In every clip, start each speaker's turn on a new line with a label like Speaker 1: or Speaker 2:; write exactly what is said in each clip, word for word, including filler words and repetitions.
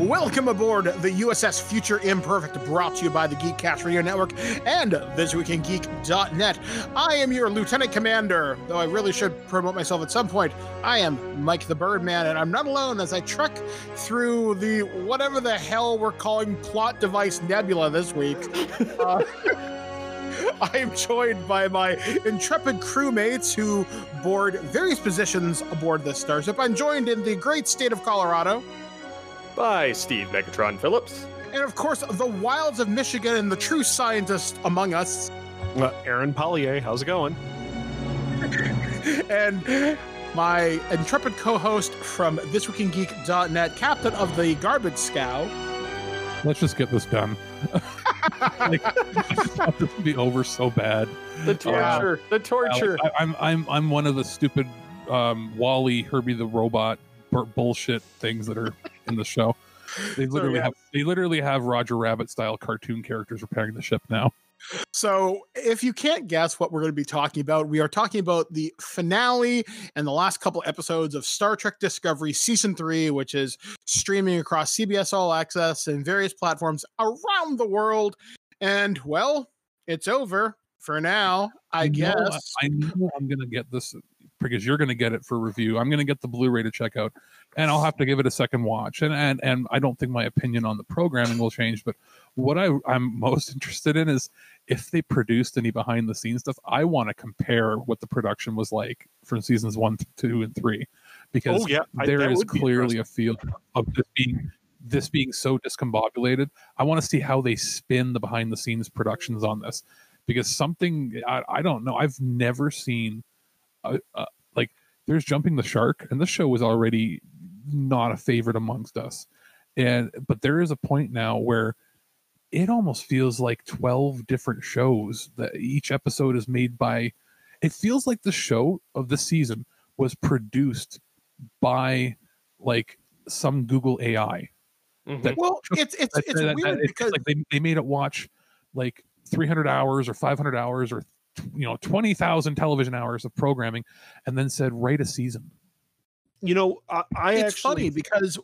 Speaker 1: Welcome aboard the U S S Future Imperfect, brought to you by the Geekcast Radio Network and this week in geek dot net. I am your Lieutenant Commander, though I really should promote myself at some point. I am Mike the Birdman, and I'm not alone as I trek through the whatever the hell we're calling plot device nebula this week. Uh, I am joined by my intrepid crewmates who board various positions aboard this starship. I'm joined in the great state of Colorado
Speaker 2: by Steve Megatron Phillips.
Speaker 1: And of course, the wilds of Michigan and the true scientist among us,
Speaker 3: uh, Aaron Pollier. How's it going?
Speaker 1: And my intrepid co-host from this week in geek dot net, captain of the Garbage Scow.
Speaker 4: Let's just get this done. Like, I just want this to be over so bad.
Speaker 2: The torture, uh, the torture.
Speaker 4: I, I'm I'm I'm one of the stupid um, Wall-E, Herbie the Robot b- bullshit things that are in the show. They literally so, yeah. have they literally have Roger Rabbit style cartoon characters repairing the ship now.
Speaker 1: So if you can't guess what we're going to be talking about, we are talking about the finale and the last couple episodes of Star Trek Discovery Season three, which is streaming across C B S All Access and various platforms around the world. And, well, it's over for now, I,
Speaker 4: I
Speaker 1: guess.
Speaker 4: Know, I know I'm going to get this because you're going to get it for review. I'm going to get the Blu-ray to check out, and I'll have to give it a second watch. And and, and I don't think my opinion on the programming will change, but what I, I'm most interested in is if they produced any behind the scenes stuff. I want to compare what the production was like from seasons one, two, and three, because
Speaker 3: oh, yeah. I,
Speaker 4: there is clearly a feel of this being this being so discombobulated. I want to see how they spin the behind the scenes productions on this, because something I, I don't know. I've never seen a, a, like there's Jumping the Shark, and this show was already not a favorite amongst us, and but there is a point now where it almost feels like twelve different shows that each episode is made by. It feels like the show of the season was produced by like some Google A I.
Speaker 1: Mm-hmm. That well, took, it's it's that, it's that, weird that, because
Speaker 4: like they, they made it watch like three hundred hours or five hundred hours or you know twenty thousand television hours of programming, and then said write a season.
Speaker 3: You know, I, I
Speaker 1: it's
Speaker 3: actually
Speaker 1: funny because.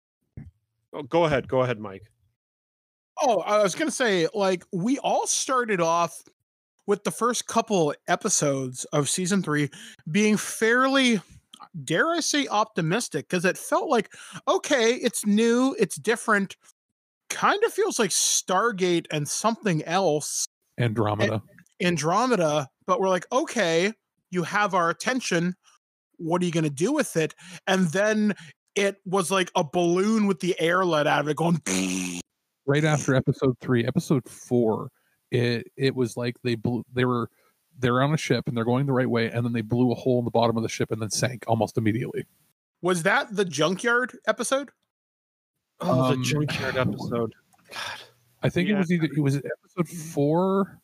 Speaker 3: Oh, go ahead, go ahead, Mike.
Speaker 1: Oh, I was going to say, like, we all started off with the first couple episodes of season three being fairly, dare I say, optimistic, because it felt like, okay, it's new, it's different, kind of feels like Stargate and something else.
Speaker 4: Andromeda.
Speaker 1: Andromeda, but we're like, okay, you have our attention. What are you going to do with it? And then it was like a balloon with the air let out of it going...
Speaker 4: Right after episode three, episode four, it it was like they blew, they were they were on a ship and they're going the right way, and then they blew a hole in the bottom of the ship and then sank almost immediately.
Speaker 1: Was that the junkyard episode?
Speaker 3: Oh,
Speaker 4: um,
Speaker 3: the junkyard episode. God,
Speaker 4: I think yeah. it was either it was episode four.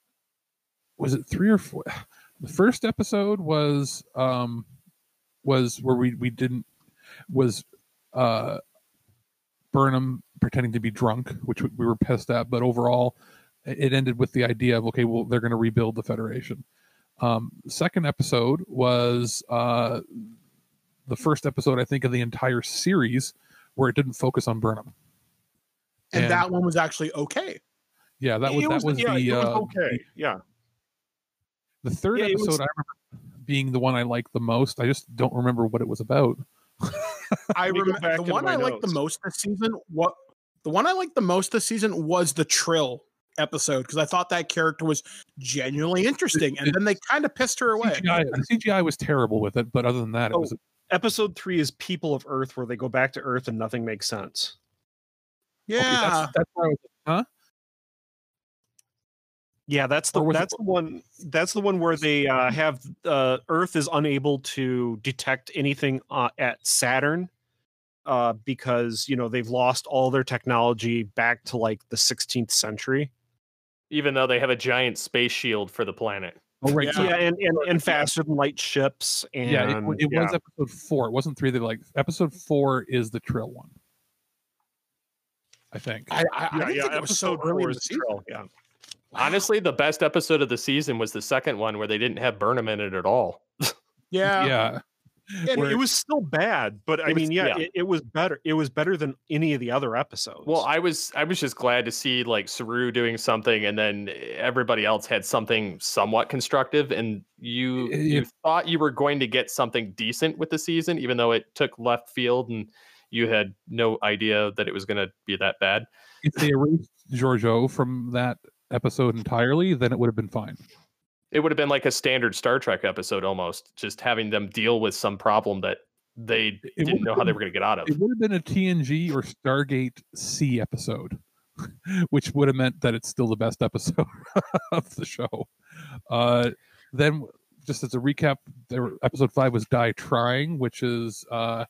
Speaker 4: Was it three or four? The first episode was um was where we we didn't was uh Burnham pretending to be drunk, which we were pissed at, but overall it ended with the idea of, okay, well, they're going to rebuild the Federation. Um, second episode was uh, the first episode, I think, of the entire series where it didn't focus on Burnham.
Speaker 1: And, and that one was actually okay.
Speaker 4: Yeah, that was,
Speaker 3: it
Speaker 4: that
Speaker 3: was,
Speaker 4: was
Speaker 3: yeah,
Speaker 4: the,
Speaker 3: it was
Speaker 4: uh,
Speaker 3: okay. Yeah.
Speaker 4: The third
Speaker 3: yeah,
Speaker 4: episode
Speaker 3: was...
Speaker 4: I remember being the one I liked the most. I just don't remember what it was about.
Speaker 1: I remember the one I liked the most this season. What the one I liked the most this season was the Trill episode, because I thought that character was genuinely interesting, and it, then they kind of pissed her away.
Speaker 4: C G I, the C G I was terrible with it, but other than that, it
Speaker 3: oh,
Speaker 4: was.
Speaker 3: Episode three is People of Earth, where they go back to Earth and nothing makes sense.
Speaker 1: Yeah,
Speaker 4: okay, that's, that's where I was. Huh?
Speaker 3: Yeah, that's the that's it? the one. That's the one where they uh, have uh, Earth is unable to detect anything uh, at Saturn uh, because you know they've lost all their technology back to like the sixteenth century.
Speaker 2: Even though they have a giant space shield for the planet.
Speaker 4: Oh right,
Speaker 3: yeah, so, yeah and, and and faster than light ships. And
Speaker 4: yeah, it, it
Speaker 3: yeah.
Speaker 4: was episode four. It wasn't three. They like episode four is the Trill one. I think.
Speaker 1: I, I, I
Speaker 3: yeah,
Speaker 1: didn't
Speaker 3: yeah,
Speaker 1: think it was so early in the season.
Speaker 3: Trill, yeah.
Speaker 2: Honestly, the best episode of the season was the second one where they didn't have Burnham in it at all.
Speaker 1: Yeah.
Speaker 4: Yeah.
Speaker 3: And
Speaker 4: Where-
Speaker 3: it was still bad, but I
Speaker 2: It was-
Speaker 3: mean, yeah,
Speaker 2: yeah.
Speaker 3: It, it was better. It was better than any of the other episodes.
Speaker 2: Well, I was I was just glad to see like Saru doing something, and then everybody else had something somewhat constructive, and you
Speaker 4: If-
Speaker 2: you thought you were going to get something decent with the season, even though it took left field and you had no idea that it was going to be that bad.
Speaker 4: if they erased Giorgio from that episode entirely, then it would have been fine.
Speaker 2: It would have been like a standard Star Trek episode almost, just having them deal with some problem that they
Speaker 4: It
Speaker 2: didn't
Speaker 4: would've
Speaker 2: know how they
Speaker 4: been-
Speaker 2: were going to get out of.
Speaker 4: It would have been a T N G or Stargate C episode, which would have meant that it's still the best episode of the show. Uh, then, just as a recap, there, episode five was Die Trying, which is uh,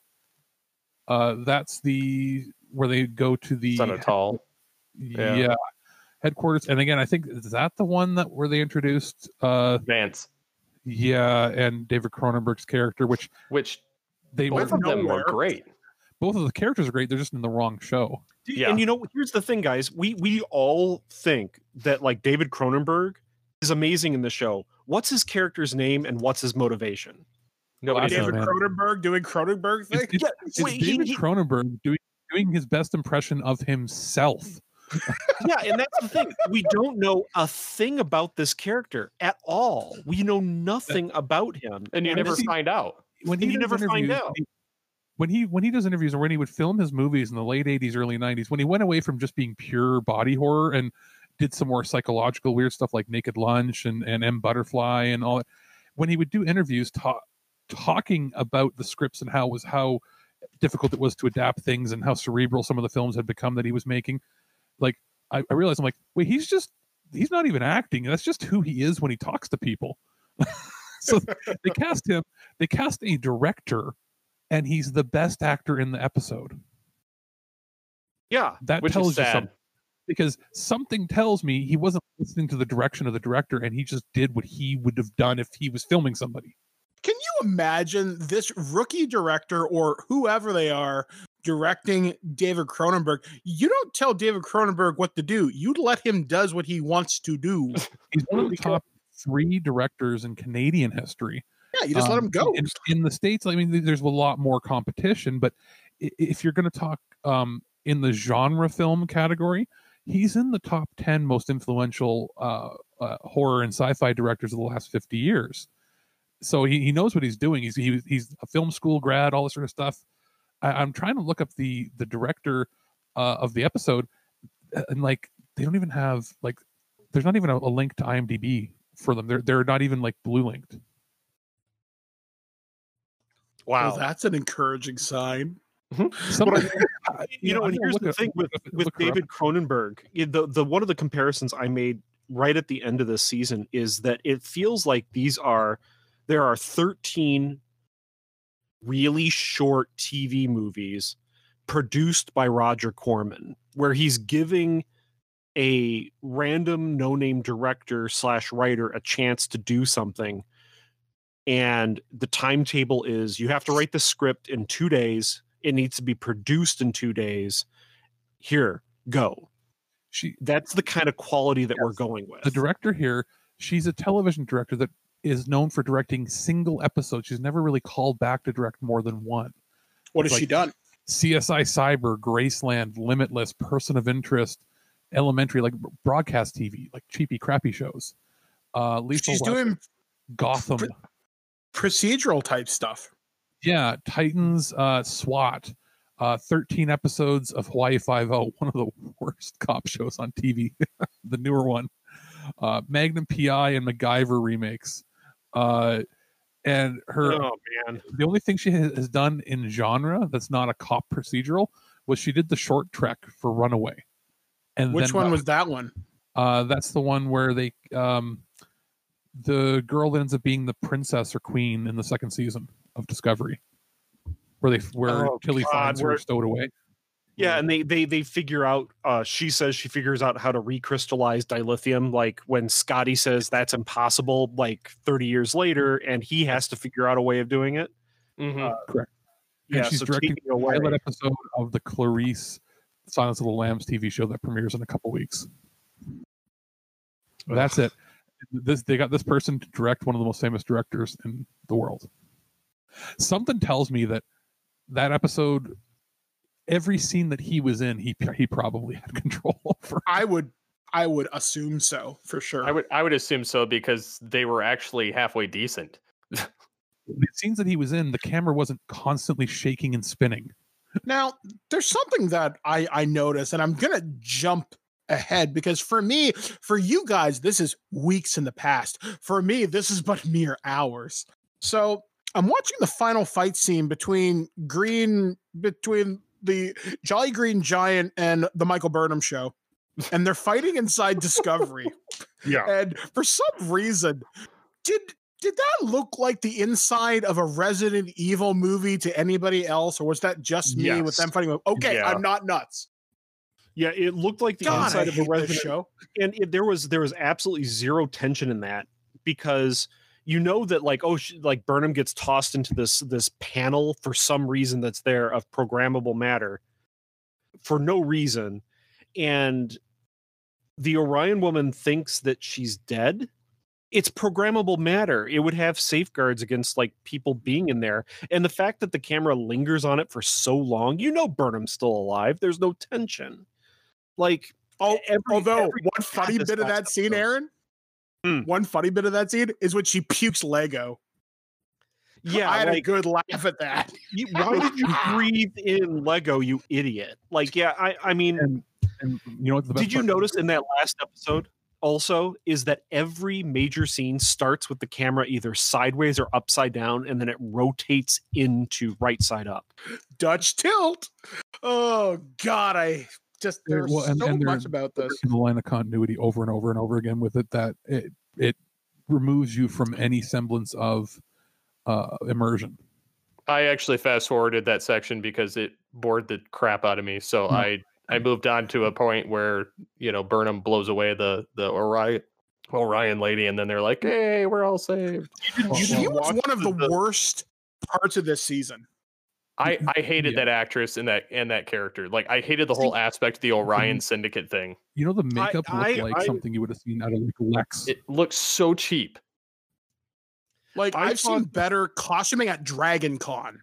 Speaker 4: uh, that's the where they go to the
Speaker 2: Son of Tall.
Speaker 4: yeah.
Speaker 2: Yeah.
Speaker 4: headquarters. And again, I think is that the one that where they introduced uh,
Speaker 2: Vance,
Speaker 4: yeah, and David Cronenberg's character, which
Speaker 2: which
Speaker 4: they
Speaker 2: both
Speaker 4: were,
Speaker 2: of them were
Speaker 1: nowhere.
Speaker 2: great.
Speaker 4: both of the characters are great. They're just in the wrong show.
Speaker 2: Yeah.
Speaker 3: And you know, here's the thing, guys. We we all think that like David Cronenberg is amazing in the show. What's his character's name and what's his motivation?
Speaker 2: Nobody
Speaker 4: Awesome,
Speaker 2: knows.
Speaker 1: David
Speaker 4: man.
Speaker 1: Cronenberg doing Cronenberg thing.
Speaker 4: It's, it's,
Speaker 3: Yeah,
Speaker 4: it's
Speaker 3: wait, he-
Speaker 4: David
Speaker 3: he-
Speaker 4: Cronenberg doing doing his best impression of himself.
Speaker 3: Yeah, and that's the thing. We don't know a thing about this character at all. We know nothing about him.
Speaker 2: And you
Speaker 4: And
Speaker 2: never
Speaker 4: this-
Speaker 2: find out.
Speaker 4: When
Speaker 3: And
Speaker 4: he
Speaker 3: you
Speaker 4: does
Speaker 3: never find
Speaker 4: interviews,
Speaker 3: out.
Speaker 4: he- when he when he does interviews or when he would film his movies in the late eighties, early nineties, when he went away from just being pure body horror and did some more psychological weird stuff like Naked Lunch and, and M Butterfly and all that, when he would do interviews ta- talking about the scripts and how it was how difficult it was to adapt things and how cerebral some of the films had become that he was making, like I, I realized I'm like, wait, he's just he's not even acting. That's just who he is when he talks to people. So they cast him, they cast a director, and he's the best actor in the episode.
Speaker 3: Yeah.
Speaker 4: That
Speaker 2: Which
Speaker 4: tells
Speaker 2: is
Speaker 4: you
Speaker 2: sad.
Speaker 4: something. Because something tells me he wasn't listening to the direction of the director and he just did what he would have done if he was filming somebody.
Speaker 1: Can you imagine this rookie director or whoever they are directing David Cronenberg? You don't tell David Cronenberg what to do. You let him does what he wants to do.
Speaker 4: He's one of the top three directors in Canadian history.
Speaker 1: Yeah, you just let
Speaker 4: Um,
Speaker 1: him go.
Speaker 4: In, in the States, I mean, there's a lot more competition, but i- if you're going to talk um, in the genre film category, he's in the top ten most influential uh, uh, horror and sci-fi directors of the last fifty years. So he, he knows what he's doing. He's he, he's a film school grad, all this sort of stuff. I, I'm trying to look up the the director uh, of the episode, and like they don't even have like there's not even a, a link to IMDb for them. They're they're not even like blue linked.
Speaker 3: Wow.
Speaker 1: Well, that's an encouraging sign.
Speaker 4: Somebody,
Speaker 3: you know,
Speaker 4: I
Speaker 3: and
Speaker 4: don't
Speaker 3: here's
Speaker 4: look
Speaker 3: the
Speaker 4: at-
Speaker 3: thing with,
Speaker 4: look at-
Speaker 3: with
Speaker 4: look her up.
Speaker 3: David Cronenberg, i- the the one of the comparisons I made right at the end of this season is that it feels like these are there are thirteen really short T V movies produced by Roger Corman, where he's giving a random no-name director slash writer a chance to do something. And the timetable is you have to write the script in two days. It needs to be produced in two days. Here, go.
Speaker 4: She,
Speaker 3: That's the kind of quality that we're going with.
Speaker 4: the director here, she's a television director that is known for directing single episodes. She's never really called back to direct more than one.
Speaker 1: What
Speaker 4: It's
Speaker 1: has she
Speaker 4: like-
Speaker 1: done?
Speaker 4: C S I Cyber, Graceland, Limitless, Person of Interest, Elementary, like broadcast T V, like cheapy, crappy shows. Uh, Lethal
Speaker 1: She's
Speaker 4: Weapon,
Speaker 1: doing
Speaker 4: Gotham.
Speaker 1: procedural type stuff.
Speaker 4: Yeah, Titans, uh, SWAT, uh, thirteen episodes of Hawaii Five-O, one of the worst cop shows on T V, the newer one. Uh, Magnum P I and MacGyver remakes. Uh, and her,
Speaker 3: Oh man.
Speaker 4: the only thing she has, has done in genre that's not a cop procedural was she did the short trek for Runaway. And
Speaker 1: Which
Speaker 4: then
Speaker 1: one
Speaker 4: got-
Speaker 1: was that one?
Speaker 4: Uh, that's the one where they, um, the girl that ends up being the princess or queen in the second season of Discovery, where they where
Speaker 3: Oh,
Speaker 4: Tilly
Speaker 3: God,
Speaker 4: finds her
Speaker 3: where-
Speaker 4: stowed away.
Speaker 3: Yeah, and they they they figure out. Uh, she says she figures out how to recrystallize dilithium. Like when Scotty says that's impossible, like thirty years later, and he has to figure out a way of doing it.
Speaker 2: Mhm.
Speaker 3: Uh,
Speaker 4: Correct. And
Speaker 3: Yeah,
Speaker 4: she's
Speaker 3: so
Speaker 4: directing
Speaker 3: taking away.
Speaker 4: pilot episode of the Clarice Silence of the Lambs T V show that premieres in a couple weeks. That's it. This they got this person to direct one of the most famous directors in the world. Something tells me that that episode, every scene that he was in, he he probably had control over.
Speaker 1: I would I would assume so, for sure.
Speaker 2: I would I would assume so because they were actually halfway decent.
Speaker 4: The scenes that he was in, the camera wasn't constantly shaking and spinning.
Speaker 1: Now, there's something that I, I noticed, and I'm going to jump ahead because for me, for you guys, this is weeks in the past. For me, this is but mere hours. So I'm watching the final fight scene between Green, between the Jolly Green Giant and the Michael Burnham Show, and they're fighting inside Discovery.
Speaker 3: Yeah.
Speaker 1: And for some reason, did Did that look like the inside of a Resident Evil movie to anybody else, or was that just me
Speaker 3: Yes.
Speaker 1: with them fighting? Okay,
Speaker 3: Yeah.
Speaker 1: I'm not nuts.
Speaker 3: Yeah, it looked like the
Speaker 1: God,
Speaker 3: inside
Speaker 1: I
Speaker 3: of a
Speaker 1: hate this
Speaker 3: Resident
Speaker 1: show.
Speaker 3: and it, there was there was absolutely zero tension in that because you know that like oh sh- like Burnham gets tossed into this this panel for some reason that's there of programmable matter for no reason, and the Orion woman thinks that she's dead. It's programmable matter. It would have safeguards against like people being in there. And the fact that the camera lingers on it for so long, you know Burnham's still alive. There's no tension. Like
Speaker 1: Oh,
Speaker 3: every-
Speaker 1: although
Speaker 3: every-
Speaker 1: one funny
Speaker 3: this
Speaker 1: bit of
Speaker 3: last
Speaker 1: that scene,
Speaker 3: episode.
Speaker 1: Aaron,
Speaker 3: Hmm.
Speaker 1: one funny bit of that scene is when she pukes Lego.
Speaker 3: yeah,
Speaker 1: I had a
Speaker 3: like
Speaker 1: good laugh at that.
Speaker 3: you, why did you breathe in Lego, you idiot? Like, yeah, I, I mean,
Speaker 4: And, and you know what the best
Speaker 3: did you
Speaker 4: part-
Speaker 3: notice in that last episode also is that every major scene starts with the camera either sideways or upside down, and then it rotates into right side up.
Speaker 1: Dutch tilt. Oh God, I just
Speaker 4: There-
Speaker 1: there's
Speaker 4: well, and-
Speaker 1: so
Speaker 4: and there-
Speaker 1: much about this.
Speaker 4: the line of continuity over and over and over again with it that it it removes you from any semblance of uh, immersion.
Speaker 2: I actually fast forwarded that section because it bored the crap out of me. So
Speaker 4: Hmm.
Speaker 2: I I moved on to a point where, you know, Burnham blows away the the Orion Orion lady, and then they're like, "Hey, we're all saved."
Speaker 4: Well,
Speaker 1: She
Speaker 4: well,
Speaker 1: was one of the worst parts of this season.
Speaker 2: I I hated
Speaker 4: Yeah.
Speaker 2: that actress and that and that character. Like I hated the whole aspect of the Orion Syndicate thing.
Speaker 4: you know, the makeup
Speaker 3: I-
Speaker 4: looked like
Speaker 3: I-
Speaker 4: something you would have seen out of like Lex.
Speaker 2: It looks so cheap.
Speaker 1: Like
Speaker 3: I
Speaker 1: I've seen
Speaker 3: thought-
Speaker 1: better costuming at Dragon Con.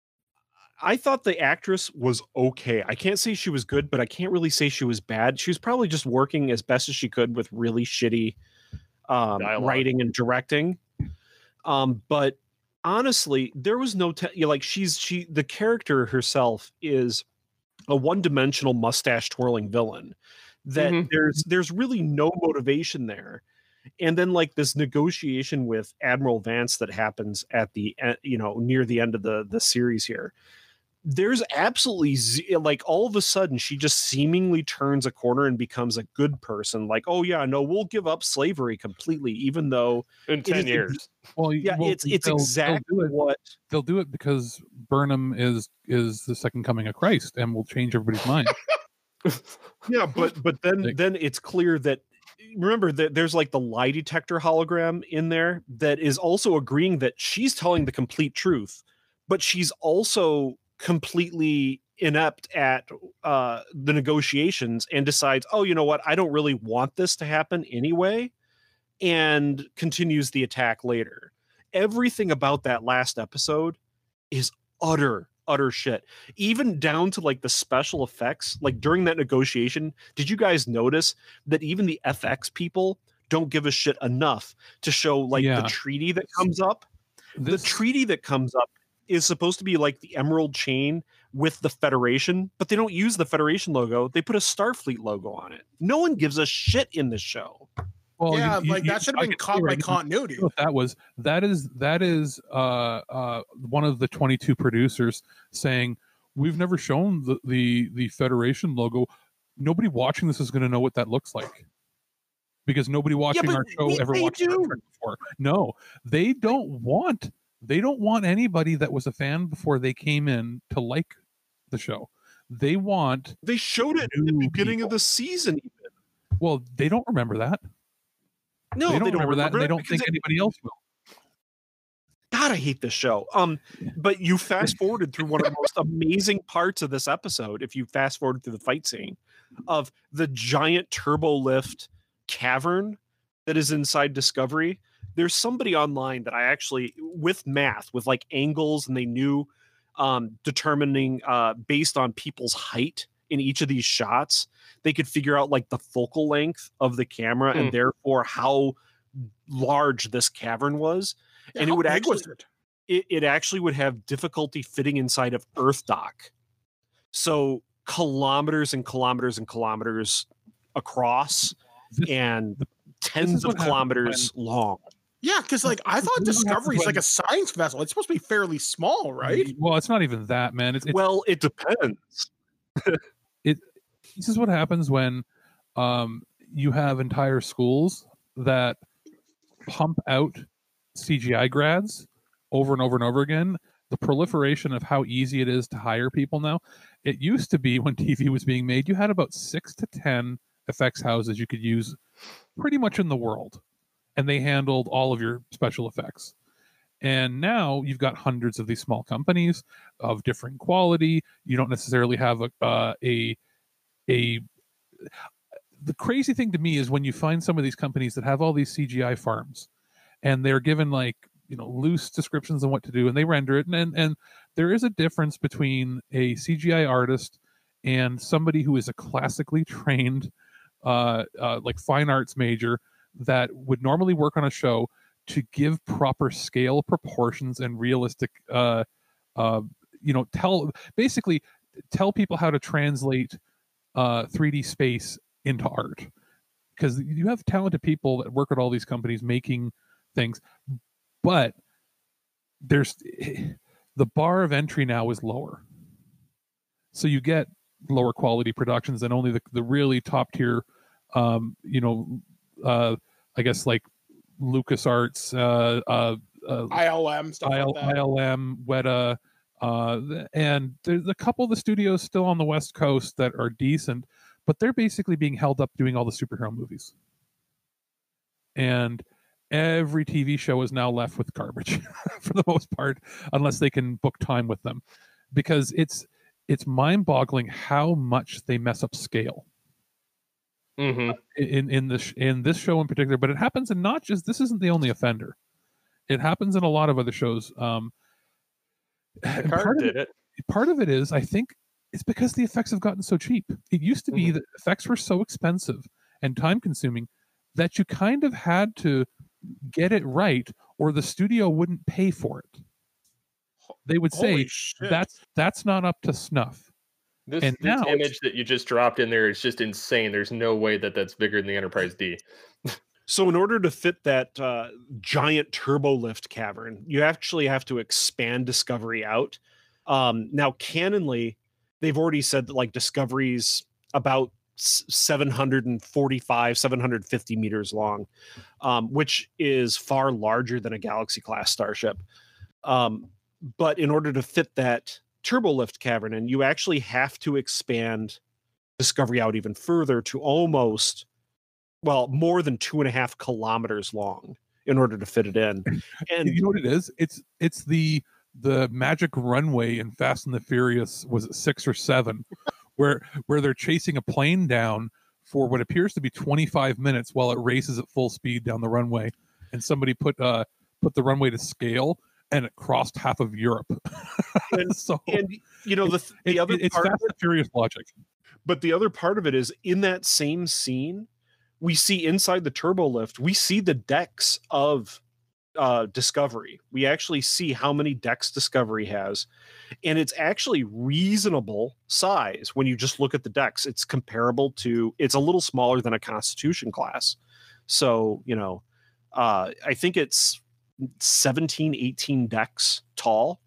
Speaker 3: I thought the actress was okay. I can't say she was good, but I can't really say she was bad. She was probably just working as best as she could with really shitty um,
Speaker 2: Dialogue.
Speaker 3: writing and directing. Um, but honestly, there was no te- you know, like she's she the character herself is a one-dimensional mustache twirling villain that
Speaker 2: Mhm.
Speaker 3: there's there's really no motivation there. And then like this negotiation with Admiral Vance that happens at the e- you know near the end of the the series here. There's absolutely z- like all of a sudden she just seemingly turns a corner and becomes a good person. Like, oh yeah, no, we'll give up slavery completely, even though
Speaker 2: In
Speaker 3: It
Speaker 2: ten
Speaker 3: is-
Speaker 2: years.
Speaker 4: well,
Speaker 3: yeah,
Speaker 4: well,
Speaker 3: it's it's
Speaker 4: they'll- they'll
Speaker 3: exactly
Speaker 4: do it.
Speaker 3: what
Speaker 4: They'll do it because Burnham is is the second coming of Christ and will change everybody's mind.
Speaker 3: yeah, but but then
Speaker 4: Like-
Speaker 3: then it's clear that remember that there's like the lie detector hologram in there that is also agreeing that she's telling the complete truth, but she's also completely inept at uh the negotiations and decides, oh, you know what, I don't really want this to happen anyway, and continues the attack later. Everything about that last episode is utter utter shit, even down to like the special effects. Like during that negotiation, did you guys notice that even the F X people don't give a shit enough to show like
Speaker 4: Yeah.
Speaker 3: the treaty that comes up?
Speaker 4: This,
Speaker 3: The treaty that comes up is supposed to be like the emerald chain with the Federation, but they don't use the Federation logo. They put a Starfleet logo on it. No one gives a shit in this show.
Speaker 4: well, you-
Speaker 1: yeah,
Speaker 4: you-
Speaker 1: like
Speaker 4: you-
Speaker 1: that should have
Speaker 4: I
Speaker 1: been
Speaker 4: can
Speaker 1: caught
Speaker 4: see
Speaker 1: by
Speaker 4: right now-
Speaker 1: continuity.
Speaker 4: You know what that was that is that is uh uh one of the twenty-two producers saying we've never shown the the, the Federation logo. Nobody watching this is going to know what that looks like because nobody watching
Speaker 3: but
Speaker 4: our show
Speaker 3: we-
Speaker 4: ever
Speaker 3: they
Speaker 4: watched Star
Speaker 3: do.
Speaker 4: Trek before. No, they don't want they don't want anybody that was a fan before they came in to like the show. They want
Speaker 3: They showed it at the
Speaker 4: New
Speaker 3: beginning
Speaker 4: people.
Speaker 3: of the season.
Speaker 4: well, they don't remember that.
Speaker 3: No,
Speaker 4: they don't remember that, and
Speaker 3: it
Speaker 4: they don't
Speaker 3: because
Speaker 4: think
Speaker 3: it-
Speaker 4: anybody else will.
Speaker 3: God, I hate this show. Um, but you fast forwarded through one of the most amazing parts of this episode. If you fast forwarded through the fight scene of the giant turbo lift cavern that is inside Discovery, there's somebody online that I actually, with math, with like angles, and they knew um, determining uh, based on people's height in each of these shots, they could figure out like the focal length of the camera mm. and therefore how large this cavern was.
Speaker 1: Yeah,
Speaker 3: and it would actually,
Speaker 1: it?
Speaker 3: It, it actually would have difficulty fitting inside of Earth Dock. So kilometers and kilometers and kilometers across this, and tens of kilometers when, long.
Speaker 1: Yeah, because like I thought Discovery is like a science vessel. It's supposed to be fairly small, right?
Speaker 4: Well, it's not even that, man. It's, it's
Speaker 3: well, it depends.
Speaker 4: it this is what happens when um, you have entire schools that pump out C G I grads over and over and over again. The proliferation of how easy it is to hire people now. It used to be when T V was being made, you had about six to ten effects houses you could use pretty much in the world, and they handled all of your special effects. And now you've got hundreds of these small companies of different quality. You don't necessarily have a uh, a a. The crazy thing to me is when you find some of these companies that have all these C G I farms, and they're given like, you know, loose descriptions on what to do, and they render it. And, and, and there is a difference between a C G I artist and somebody who is a classically trained, uh, uh, like fine arts major that would normally work on a show to give proper scale, proportions, and realistic, uh, uh, you know, tell basically tell people how to translate uh, three D space into art. Because you have talented people that work at all these companies making things. But there's the bar of entry now is lower. So you get lower quality productions and only the, the really top tier, um, you know, uh, I guess like LucasArts, uh, uh, uh,
Speaker 1: I L M, stuff
Speaker 4: I L,
Speaker 1: like that.
Speaker 4: I L M, Weta, uh, and there's a couple of the studios still on the West Coast that are decent, but they're basically being held up doing all the superhero movies. And every T V show is now left with garbage for the most part, unless they can book time with them, because it's it's mind-boggling how much they mess up scale.
Speaker 2: Mm-hmm.
Speaker 4: In in this in this show in particular, but it happens in not just this isn't the only offender. It happens in a lot of other shows. Um,
Speaker 2: part did it,
Speaker 4: it. Part of it is, I think, it's because the effects have gotten so cheap. It used to be mm-hmm. that effects were so expensive and time-consuming that you kind of had to get it right, or the studio wouldn't pay for it. They would say that's that's not up to snuff.
Speaker 2: This,
Speaker 4: and
Speaker 2: this
Speaker 4: now
Speaker 2: image that you just dropped in there is just insane. There's no way that that's bigger than the Enterprise D.
Speaker 3: So in order to fit that uh, giant turbo lift cavern, you actually have to expand Discovery out. Um, now, canonly, they've already said that like Discovery's about seven forty-five, seven fifty meters long, um, which is far larger than a Galaxy class starship. Um, but in order to fit that turbo lift cavern, and you actually have to expand Discovery out even further to almost, well, more than two and a half kilometers long in order to fit it in. And
Speaker 4: you know what it is? It's it's the the magic runway in Fast and the Furious, was it six or seven, where where they're chasing a plane down for what appears to be twenty-five minutes while it races at full speed down the runway, and somebody put uh put the runway to scale, and it crossed half of Europe.
Speaker 3: and,
Speaker 4: so,
Speaker 3: and you know the the
Speaker 4: it,
Speaker 3: other
Speaker 4: it's
Speaker 3: part
Speaker 4: Fast
Speaker 3: of it,
Speaker 4: and Furious logic.
Speaker 3: But the other part of it is in that same scene, we see inside the turbo lift, we see the decks of uh, Discovery. We actually see how many decks Discovery has, and it's actually reasonable size when you just look at the decks. It's comparable to, it's a little smaller than a Constitution class. So, you know, uh, I think it's seventeen, eighteen decks tall.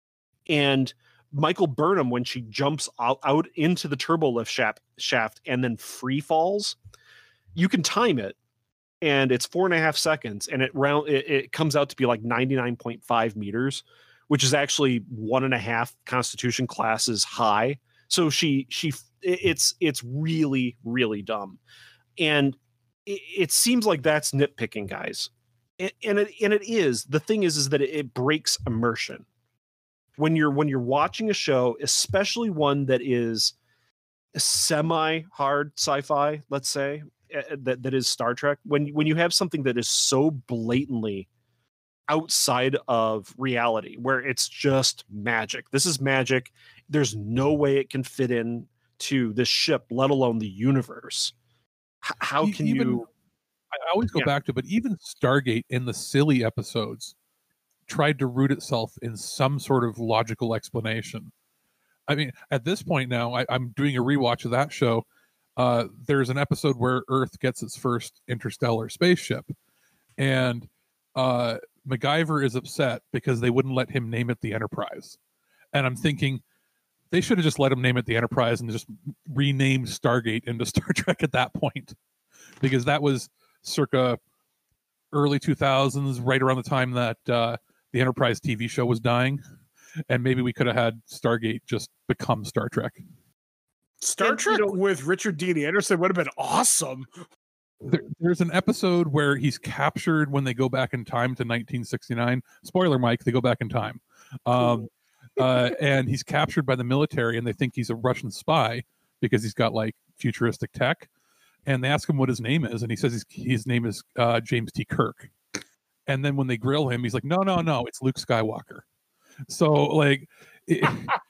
Speaker 3: And Michael Burnham, when she jumps out, out into the turbo lift shaft, shaft and then free falls, you can time it, and it's four and a half seconds, and it round it, it comes out to be like ninety-nine point five meters, which is actually one and a half Constitution classes high. So she she it's it's really really dumb, and it, it seems like that's nitpicking, guys, and, and it and it is. The thing is, is that it, it breaks immersion. When you're when you're watching a show, especially one that is semi-hard sci-fi, let's say, uh, that that is Star Trek. When when you have something that is so blatantly outside of reality, where it's just magic. This is magic. There's no way it can fit in to this ship, let alone the universe. H- how can
Speaker 4: even,
Speaker 3: you?
Speaker 4: I always go yeah. back to, but even Stargate in the silly episodes tried to root itself in some sort of logical explanation. I mean, at this point now, I, I'm doing a rewatch of that show. Uh, there's an episode where Earth gets its first interstellar spaceship, and uh, MacGyver is upset because they wouldn't let him name it the Enterprise. And I'm thinking they should have just let him name it the Enterprise and just renamed Stargate into Star Trek at that point, because that was circa early two thousands, right around the time that uh, the Enterprise T V show was dying. And maybe we could have had Stargate just become Star Trek.
Speaker 1: Star and, Trek you know, with Richard Dean Anderson would have been awesome.
Speaker 4: There, there's an episode where he's captured when they go back in time to nineteen sixty-nine. Spoiler, Mike, they go back in time. Um, uh, and he's captured by the military, and they think he's a Russian spy because he's got like futuristic tech. And they ask him what his name is, and he says he's, his name is uh, James T. Kirk. And then when they grill him, he's like, no, no, no, it's Luke Skywalker. So, like, it,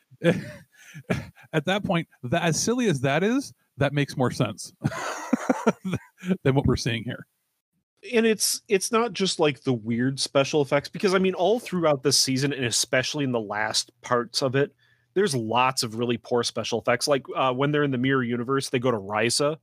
Speaker 4: at that point, that, as silly as that is, that makes more sense than what we're seeing here.
Speaker 3: And it's it's not just like the weird special effects, because I mean, all throughout this season, and especially in the last parts of it, there's lots of really poor special effects. Like uh, when they're in the mirror universe, they go to Risa.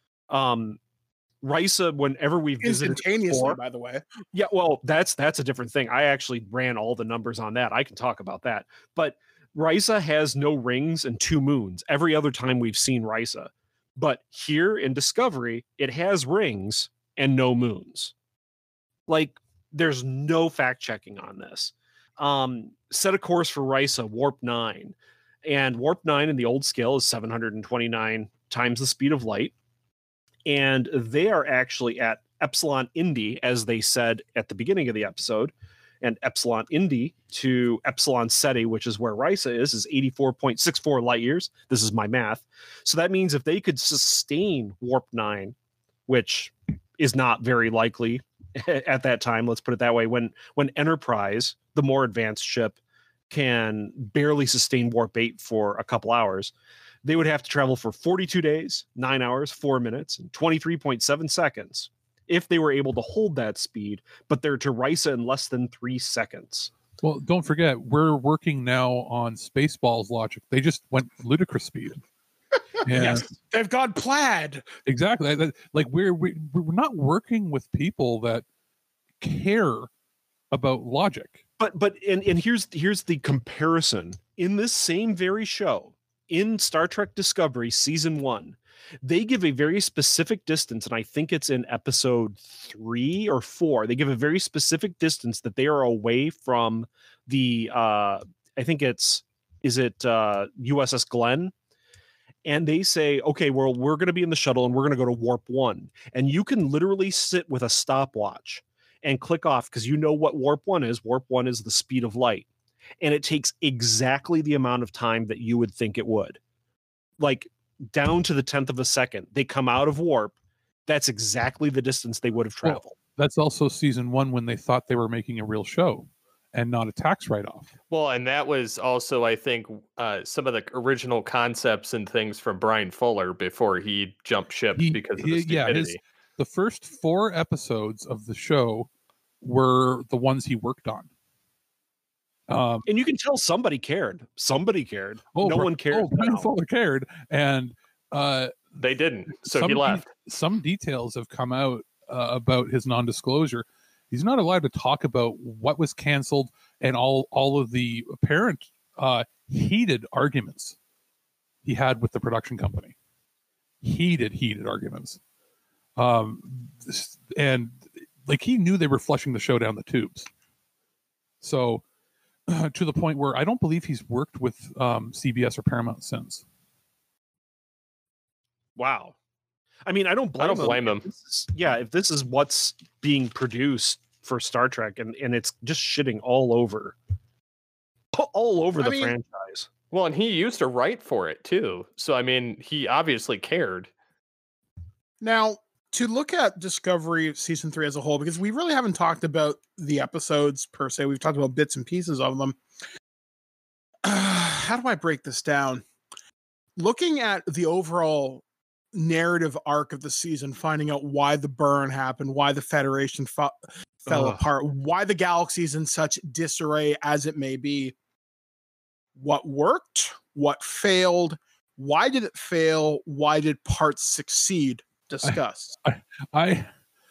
Speaker 3: Um, Risa, whenever we've visited
Speaker 1: instantaneously,
Speaker 3: before,
Speaker 1: by the way.
Speaker 3: Yeah, well, that's that's a different thing. I actually ran all the numbers on that. I can talk about that. But Risa has no rings and two moons every other time we've seen Risa. But here in Discovery, it has rings and no moons. Like, there's no fact checking on this. Um, set a course for Risa, warp nine. And warp nine in the old scale is seven hundred twenty-nine times the speed of light. And they are actually at Epsilon Indi, as they said at the beginning of the episode. And Epsilon Indi to Epsilon Ceti, which is where Risa is, is eighty-four point six four light years. This is my math. So that means if they could sustain warp nine, which is not very likely at that time, let's put it that way, when when Enterprise, the more advanced ship, can barely sustain warp eight for a couple hours, they would have to travel for forty-two days, nine hours, four minutes, and twenty-three point seven seconds if they were able to hold that speed, but they're to Risa in less than three seconds.
Speaker 4: Well, don't forget, we're working now on Spaceballs logic. They just went ludicrous speed.
Speaker 1: Yes, they've gone plaid.
Speaker 4: Exactly. Like we're we, we're not working with people that care about logic.
Speaker 3: But but and, and here's here's the comparison. In this same very show, in Star Trek Discovery season one, they give a very specific distance, and I think it's in episode three or four. They give a very specific distance that they are away from the uh I think it's is it uh U S S Glenn. And they say, okay, well, we're going to be in the shuttle and we're going to go to warp one. And you can literally sit with a stopwatch and click off, because you know what warp one is. Warp one is the speed of light. And it takes exactly the amount of time that you would think it would. Like down to the tenth of a second. They come out of warp. That's exactly the distance they would have traveled. Well,
Speaker 4: that's also season one when they thought they were making a real show and not a tax write-off.
Speaker 2: Well, and that was also, I think, uh, some of the original concepts and things from Brian Fuller before he jumped ship he, because of the stupidity. Yeah, his,
Speaker 4: the first four episodes of the show were the ones he worked on.
Speaker 3: Um, and you can tell somebody cared. Somebody cared.
Speaker 4: Oh,
Speaker 3: no one cared.
Speaker 4: Oh, Brian Fuller cared, and uh,
Speaker 2: they didn't. So he left.
Speaker 4: De- some details have come out uh, about his non-disclosure. He's not allowed to talk about what was canceled and all, all of the apparent uh, heated arguments he had with the production company. Heated, heated arguments. Um, and like he knew they were flushing the show down the tubes. So uh, to the point where I don't believe he's worked with um, C B S or Paramount since.
Speaker 3: Wow. I mean, I don't blame
Speaker 2: I don't
Speaker 3: him.
Speaker 2: blame him.
Speaker 3: If is, yeah, if this is what's being produced for Star Trek and, and it's just shitting all over, all over I the mean, franchise.
Speaker 2: Well, and he used to write for it too. So, I mean, he obviously cared.
Speaker 1: Now, to look at Discovery season three as a whole, because we really haven't talked about the episodes per se. We've talked about bits and pieces of them. Uh, how do I break this down? Looking at the overall narrative arc of the season, finding out why the burn happened, why the Federation fo- fell Ugh. apart, why the galaxy's in such disarray as it may be, what worked, what failed, why did it fail, why did parts succeed? Discuss.
Speaker 4: I, I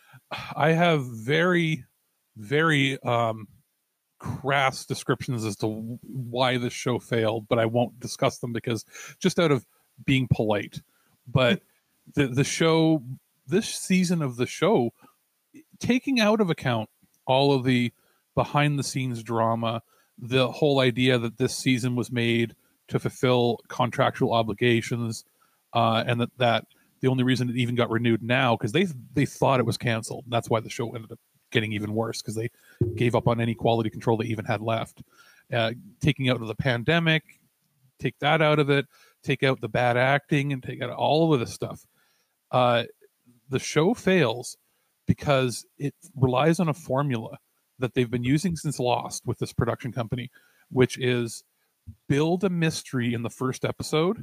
Speaker 4: I have very, very um, crass descriptions as to why this show failed, but I won't discuss them because just out of being polite. But the the show, this season of the show, taking out of account all of the behind the scenes drama, the whole idea that this season was made to fulfill contractual obligations, uh, and that that. The only reason it even got renewed now, because they they thought it was canceled. That's why the show ended up getting even worse, because they gave up on any quality control they even had left. Uh, taking out of the pandemic, take that out of it, take out the bad acting, and take out all of this stuff. Uh, the show fails because it relies on a formula that they've been using since Lost with this production company, which is build a mystery in the first episode,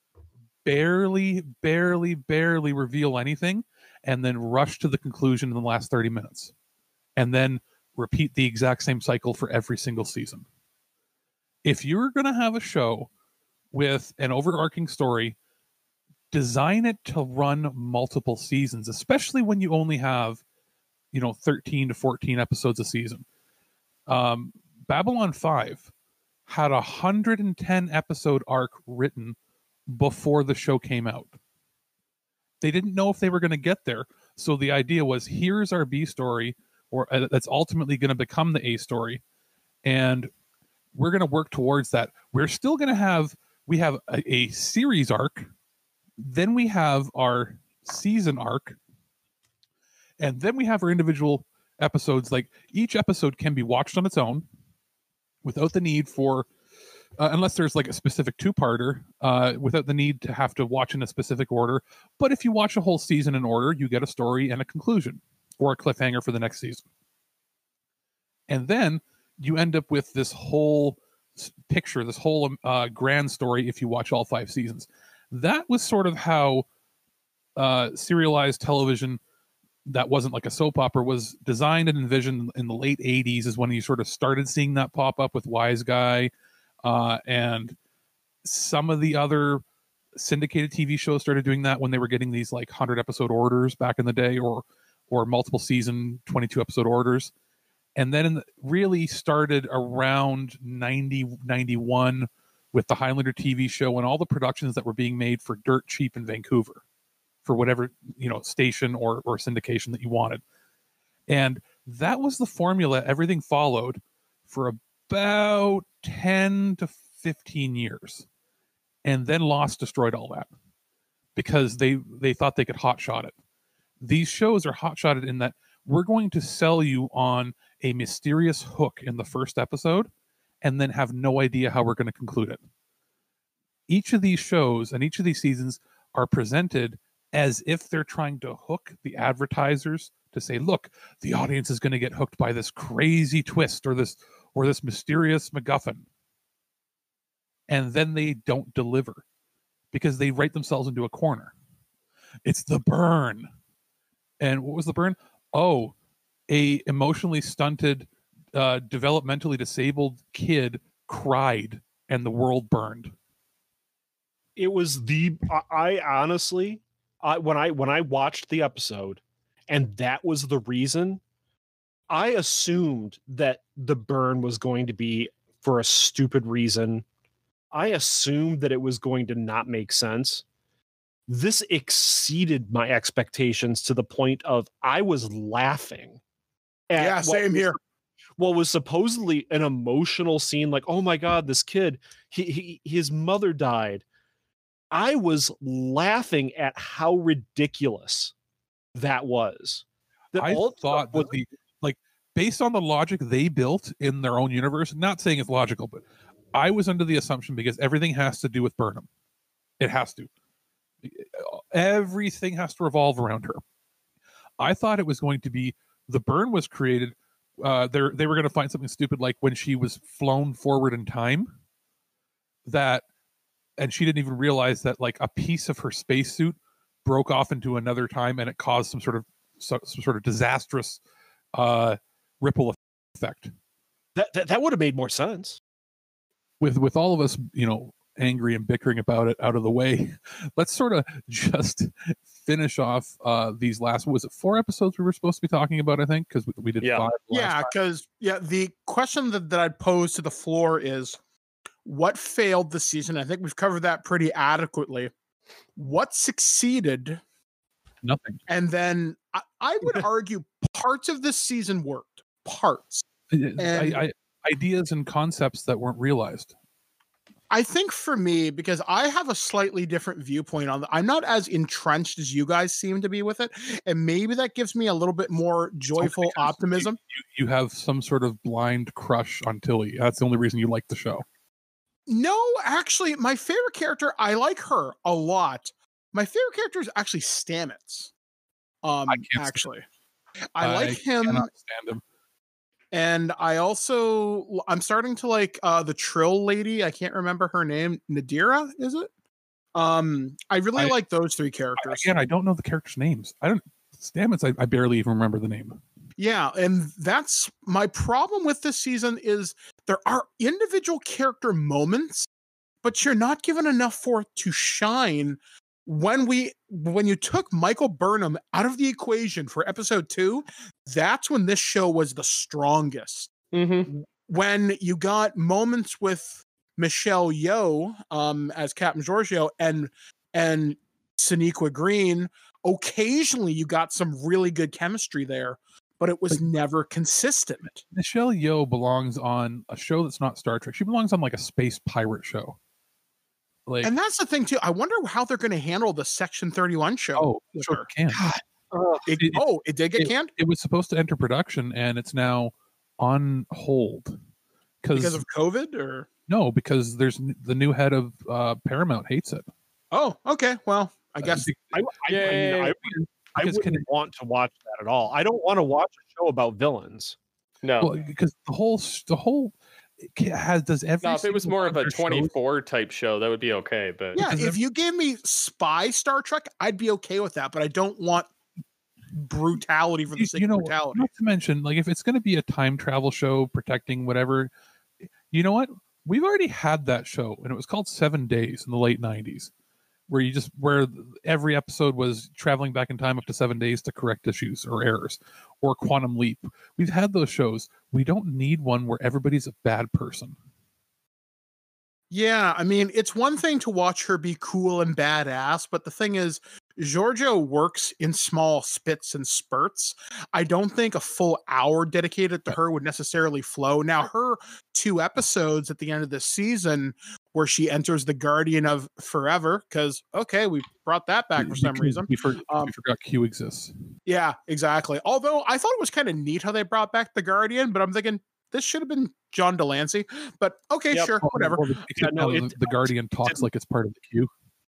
Speaker 4: barely, barely, barely reveal anything, and then rush to the conclusion in the last thirty minutes. And then repeat the exact same cycle for every single season. If you're going to have a show with an overarching story, design it to run multiple seasons, especially when you only have, you know, thirteen to fourteen episodes a season. Um, Babylon five had a one hundred ten episode arc written before the show came out. They didn't know if they were going to get there. So the idea was, here's our B story, or uh, that's ultimately going to become the A story. And we're going to work towards that. We're still going to have, we have a, a series arc. Then we have our season arc. And then we have our individual episodes. Like, each episode can be watched on its own without the need for Uh, unless there's like a specific two-parter, uh, without the need to have to watch in a specific order. But if you watch a whole season in order, you get a story and a conclusion, or a cliffhanger for the next season. And then you end up with this whole picture, this whole uh, grand story if you watch all five seasons. That was sort of how uh, serialized television that wasn't like a soap opera was designed and envisioned in the late eighties, is when you sort of started seeing that pop up with Wise Guy. Uh, and some of the other syndicated T V shows started doing that when they were getting these like one hundred episode orders back in the day, or or multiple season twenty-two episode orders. And then in the, really started around ninety, ninety-one with the Highlander T V show and all the productions that were being made for dirt cheap in Vancouver for whatever, you know, station or, or syndication that you wanted. And that was the formula everything followed for about ten to fifteen years. And then Lost destroyed all that because they, they thought they could hotshot it. These shows are hotshotted in that we're going to sell you on a mysterious hook in the first episode and then have no idea how we're going to conclude it. Each of these shows and each of these seasons are presented as if they're trying to hook the advertisers to say, look, the audience is going to get hooked by this crazy twist or this or this mysterious MacGuffin. And then they don't deliver because they write themselves into a corner. It's the burn. And what was the burn? Oh, a emotionally stunted, uh, developmentally disabled kid cried and the world burned.
Speaker 3: It was the, I, I honestly, I, when I, when I watched the episode and that was the reason, I assumed that the burn was going to be for a stupid reason. I assumed that it was going to not make sense. This exceeded my expectations to the point of I was laughing. At
Speaker 1: yeah, same
Speaker 3: was,
Speaker 1: here.
Speaker 3: What was supposedly an emotional scene, like, oh my God, this kid, he, he his mother died. I was laughing at how ridiculous that was. That
Speaker 4: I
Speaker 3: all
Speaker 4: thought that the like based on the logic they built in their own universe, not saying it's logical, but I was under the assumption, because everything has to do with Burnham. It has to. Everything has to revolve around her. I thought it was going to be the burn was created. Uh, they they were going to find something stupid like when she was flown forward in time. That, and she didn't even realize that like a piece of her spacesuit broke off into another time, and it caused some sort of some, some sort of disastrous uh, ripple effect.
Speaker 3: That that, that would have made more sense.
Speaker 4: With with all of us, you know, angry and bickering about it out of the way, let's sort of just finish off uh, these last. Was it four episodes we were supposed to be talking about? I think because we, we did
Speaker 2: yeah.
Speaker 4: five.
Speaker 1: Yeah, because yeah, the question that, that I'd pose to the floor is, what failed this season? I think we've covered that pretty adequately. What succeeded?
Speaker 4: Nothing.
Speaker 1: And then I, I would argue parts of this season worked. Parts.
Speaker 4: And I, I, ideas and concepts that weren't realized.
Speaker 1: I think for me, because I have a slightly different viewpoint on that, I'm not as entrenched as you guys seem to be with it. And maybe that gives me a little bit more joyful
Speaker 4: okay,
Speaker 1: optimism.
Speaker 4: You, you, you have some sort of blind crush on Tilly. That's the only reason you like the show.
Speaker 1: No, actually, my favorite character, I like her a lot. My favorite character is actually Stamets. Um,
Speaker 4: I can't
Speaker 1: actually,
Speaker 4: stand
Speaker 1: I, I like him.
Speaker 4: Cannot stand him.
Speaker 1: And I also, I'm starting to like uh, the Trill lady. I can't remember her name. Nadira, is it? Um, I really I, like those three characters.
Speaker 4: Again, I don't know the characters' names. I don't. Stamets, I, I barely even remember the name.
Speaker 1: Yeah, and that's my problem with this season is there are individual character moments, but you're not given enough for it to shine. When we when you took Michael Burnham out of the equation for episode two, that's when this show was the strongest.
Speaker 2: Mm-hmm.
Speaker 1: When you got moments with Michelle Yeoh um, as Captain Giorgio and and Sonequa Green, occasionally you got some really good chemistry there, but it was never consistent.
Speaker 4: Michelle Yeoh belongs on a show that's not Star Trek. She belongs on like a space pirate show. Like,
Speaker 1: and that's the thing too. I wonder how they're going to handle the Section thirty-one show.
Speaker 4: Oh, sure can.
Speaker 1: God. Uh, it, it, oh, it did get
Speaker 4: it,
Speaker 1: canned?
Speaker 4: It was supposed to enter production, and it's now on hold.
Speaker 1: Because of COVID? Or
Speaker 4: no, because there's the new head of uh, Paramount hates it.
Speaker 1: Oh, okay. Well, I guess.
Speaker 3: Uh, I, I, I, mean, I wouldn't, I wouldn't it, want to watch that at all. I don't want to watch a show about villains.
Speaker 2: No.
Speaker 4: Well, because the whole... The whole has does every
Speaker 2: no, if it was more of a twenty-four
Speaker 4: shows?
Speaker 2: type show, that would be okay. But
Speaker 1: yeah, if you gave me spy Star Trek, I'd be okay with that. But I don't want brutality for the sake
Speaker 4: you know,
Speaker 1: of brutality.
Speaker 4: Not to mention, like if it's going to be a time travel show protecting whatever, you know what? We've already had that show, and it was called Seven Days in the late nineties, where you just where every episode was traveling back in time up to seven days to correct issues or errors, or Quantum Leap. We've had those shows. We don't need one where everybody's a bad person.
Speaker 1: Yeah, I mean, it's one thing to watch her be cool and badass, but the thing is, Giorgio works in small spits and spurts. I don't think a full hour dedicated to her would necessarily flow. Now, her two episodes at the end of this season where she enters the Guardian of Forever, because, okay, we brought that back for some reason.
Speaker 4: We, for,
Speaker 1: um,
Speaker 4: we forgot Q exists.
Speaker 1: Yeah, exactly. Although I thought it was kind of neat how they brought back the Guardian, but I'm thinking this should have been John Delancey. But okay, yep. sure,
Speaker 4: well,
Speaker 1: whatever.
Speaker 4: Well, yeah, no, it, the, the Guardian talks like it's part of the Q.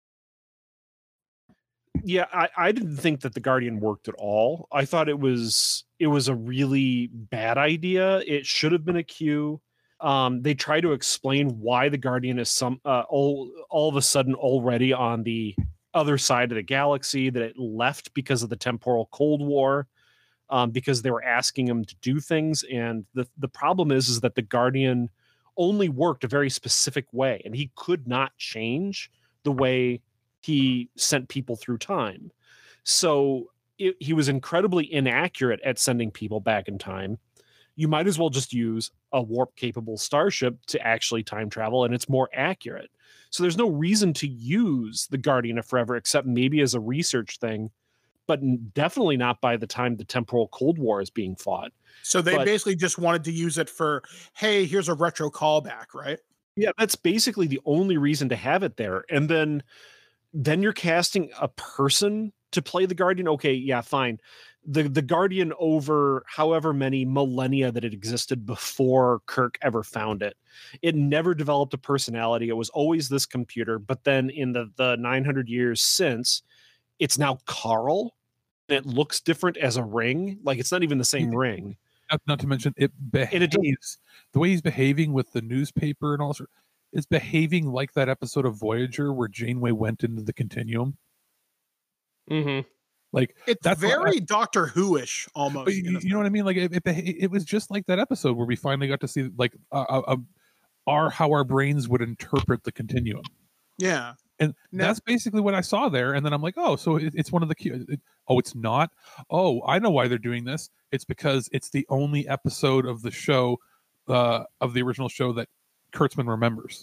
Speaker 3: Yeah, I, I didn't think that the Guardian worked at all. I thought it was it was a really bad idea. It should have been a Q. Um, they try to explain why the Guardian is some uh, all all of a sudden already on the other side of the galaxy, that it left because of the temporal Cold War, um, because they were asking him to do things. And the the problem is is that the Guardian only worked a very specific way, and he could not change the way he sent people through time. So it, he was incredibly inaccurate at sending people back in time. You might as well just use a warp capable starship to actually time travel, and it's more accurate. So there's no reason to use the Guardian of Forever except maybe as a research thing, but definitely not by the time the temporal Cold War is being fought.
Speaker 1: So they
Speaker 3: but,
Speaker 1: basically just wanted to use it for, hey, here's a retro callback, right?
Speaker 3: Yeah, that's basically the only reason to have it there. And then then you're casting a person to play the Guardian. Okay, yeah, fine. The the Guardian over however many millennia that it existed before Kirk ever found it. It never developed a personality. It was always this computer. But then in the, the nine hundred years since, it's now Carl. it looks different as a ring. Like it's not even the same
Speaker 4: Yeah.
Speaker 3: ring.
Speaker 4: Not, not to mention it behaves it the way he's behaving with the newspaper and all sorts. Is behaving like that episode of Voyager where Janeway went into the continuum.
Speaker 2: Mm-hmm.
Speaker 4: Like
Speaker 1: it's
Speaker 4: that's
Speaker 1: very
Speaker 4: I,
Speaker 1: Doctor Who-ish almost.
Speaker 4: You, you know what I mean? Like it, it, it was just like that episode where we finally got to see like uh, uh, our how our brains would interpret the continuum.
Speaker 1: Yeah,
Speaker 4: and
Speaker 1: now,
Speaker 4: that's basically what I saw there. And then I'm like, oh, so it, it's one of the it, oh, it's not. Oh, I know why they're doing this. It's because it's the only episode of the show uh, of the original show that Kurtzman remembers.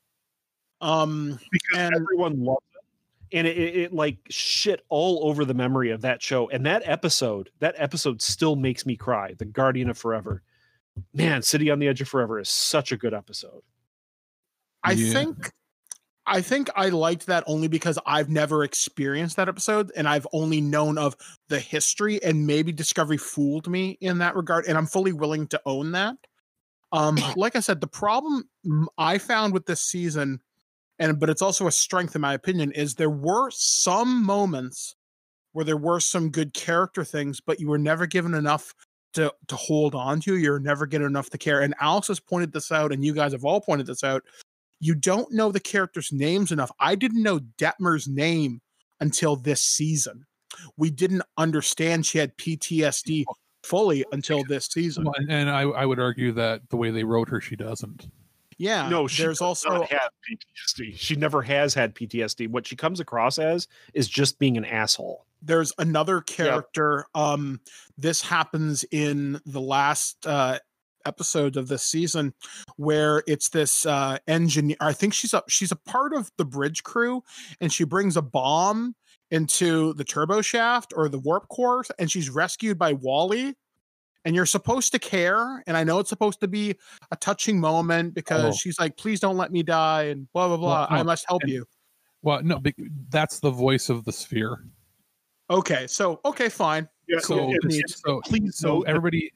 Speaker 1: Um,
Speaker 3: because
Speaker 1: and,
Speaker 3: everyone loves it, and it, it, it like shit all over the memory of that show. And that episode, that episode still makes me cry. The Guardian of Forever, man, City on the Edge of Forever is such a good episode.
Speaker 1: I
Speaker 4: yeah.
Speaker 1: think, I think I liked that only because I've never experienced that episode, and I've only known of the history, and maybe Discovery fooled me in that regard, and I'm fully willing to own that. Um, like I said, the problem I found with this season, and but it's also a strength in my opinion, is there were some moments where there were some good character things, but you were never given enough to to hold on to. You're never getting enough to care. And Alex has pointed this out, and you guys have all pointed this out. You don't know the characters' names enough. I didn't know Detmer's name until this season. We didn't understand she had P T S D fully until this season.
Speaker 4: Well, and I, I would argue that the way they wrote her, she doesn't.
Speaker 1: Yeah.
Speaker 3: No, she
Speaker 1: there's also
Speaker 3: not have P T S D. She never has had P T S D. What she comes across as is just being an asshole.
Speaker 1: There's another character. Yep. Um, this happens in the last uh, episode of this season, where it's this uh, engineer. I think she's a she's a part of the bridge crew, and she brings a bomb into the turbo shaft or the warp core, and she's rescued by Wally. And you're supposed to care, and I know it's supposed to be a touching moment because oh. she's like, "Please don't let me die," and blah blah blah. Well, no, I must help
Speaker 4: and,
Speaker 1: you.
Speaker 4: Well, no, that's the voice of the Sphere.
Speaker 1: Okay, so okay, fine.
Speaker 3: Yeah,
Speaker 4: so,
Speaker 3: it,
Speaker 4: it, so please, so everybody.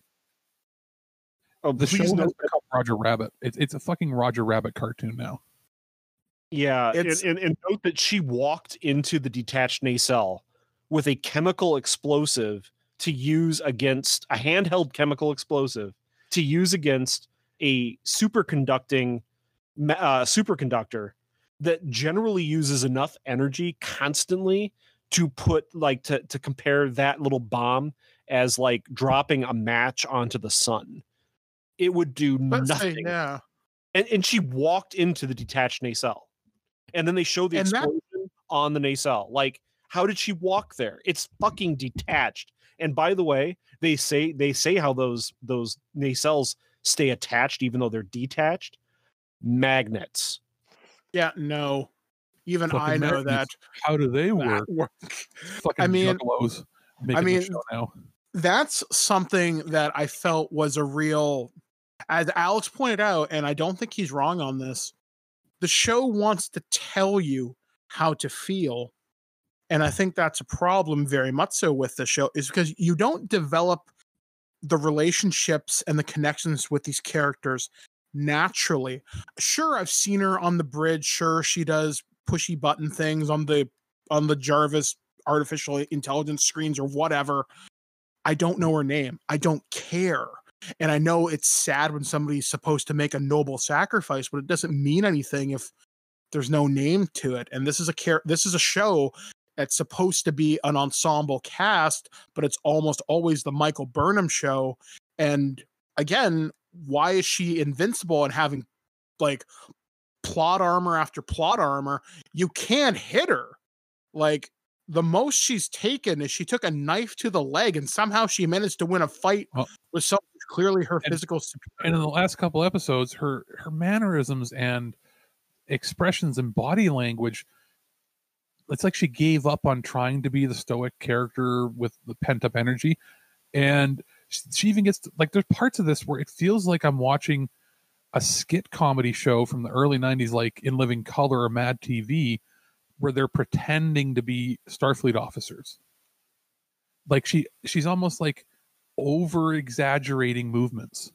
Speaker 4: Oh, the show has become Roger Rabbit. It's it's a fucking Roger Rabbit cartoon now.
Speaker 3: Yeah, and, and, and note that she walked into the detached nacelle with a chemical explosive to use against a handheld chemical explosive to use against a superconducting uh, superconductor that generally uses enough energy constantly to put like to, to compare that little bomb as like dropping a match onto the sun. It would do Let's nothing.
Speaker 1: Say, yeah.
Speaker 3: And, and she walked into the detached nacelle. And then they show the and explosion that- on the nacelle. Like, how did she walk there? It's fucking detached. And by the way, they say they say how those those nacelles stay attached even though they're detached. Magnets.
Speaker 1: Yeah, no. Even Fucking I know magnets. that.
Speaker 4: How do they work? work. Fucking
Speaker 1: I mean,
Speaker 4: I
Speaker 1: mean,
Speaker 4: now.
Speaker 1: That's something that I felt was a real, as Alex pointed out, and I don't think he's wrong on this. The show wants to tell you how to feel. And I think that's a problem very much so with the show, is because you don't develop the relationships and the connections with these characters naturally. Sure, I've seen her on the bridge. Sure, she does pushy button things on the on the Jarvis artificial intelligence screens or whatever. I don't know her name. I don't care. And I know it's sad when somebody's supposed to make a noble sacrifice, but it doesn't mean anything if there's no name to it. And this is a care. This is a show that's supposed to be an ensemble cast, but it's almost always the Michael Burnham show. And again, why is she invincible and having like plot armor after plot armor? You can't hit her. Like, the most she's taken is she took a knife to the leg and somehow she managed to win a fight well, with someone clearly her
Speaker 4: and,
Speaker 1: physical
Speaker 4: superiority. And in the last couple episodes, her her mannerisms and expressions and body language, it's like she gave up on trying to be the stoic character with the pent up energy. And she even gets to, like, there's parts of this where it feels like I'm watching a skit comedy show from the early nineties, like In Living Color or Mad T V, where they're pretending to be Starfleet officers. Like she she's almost like over exaggerating movements.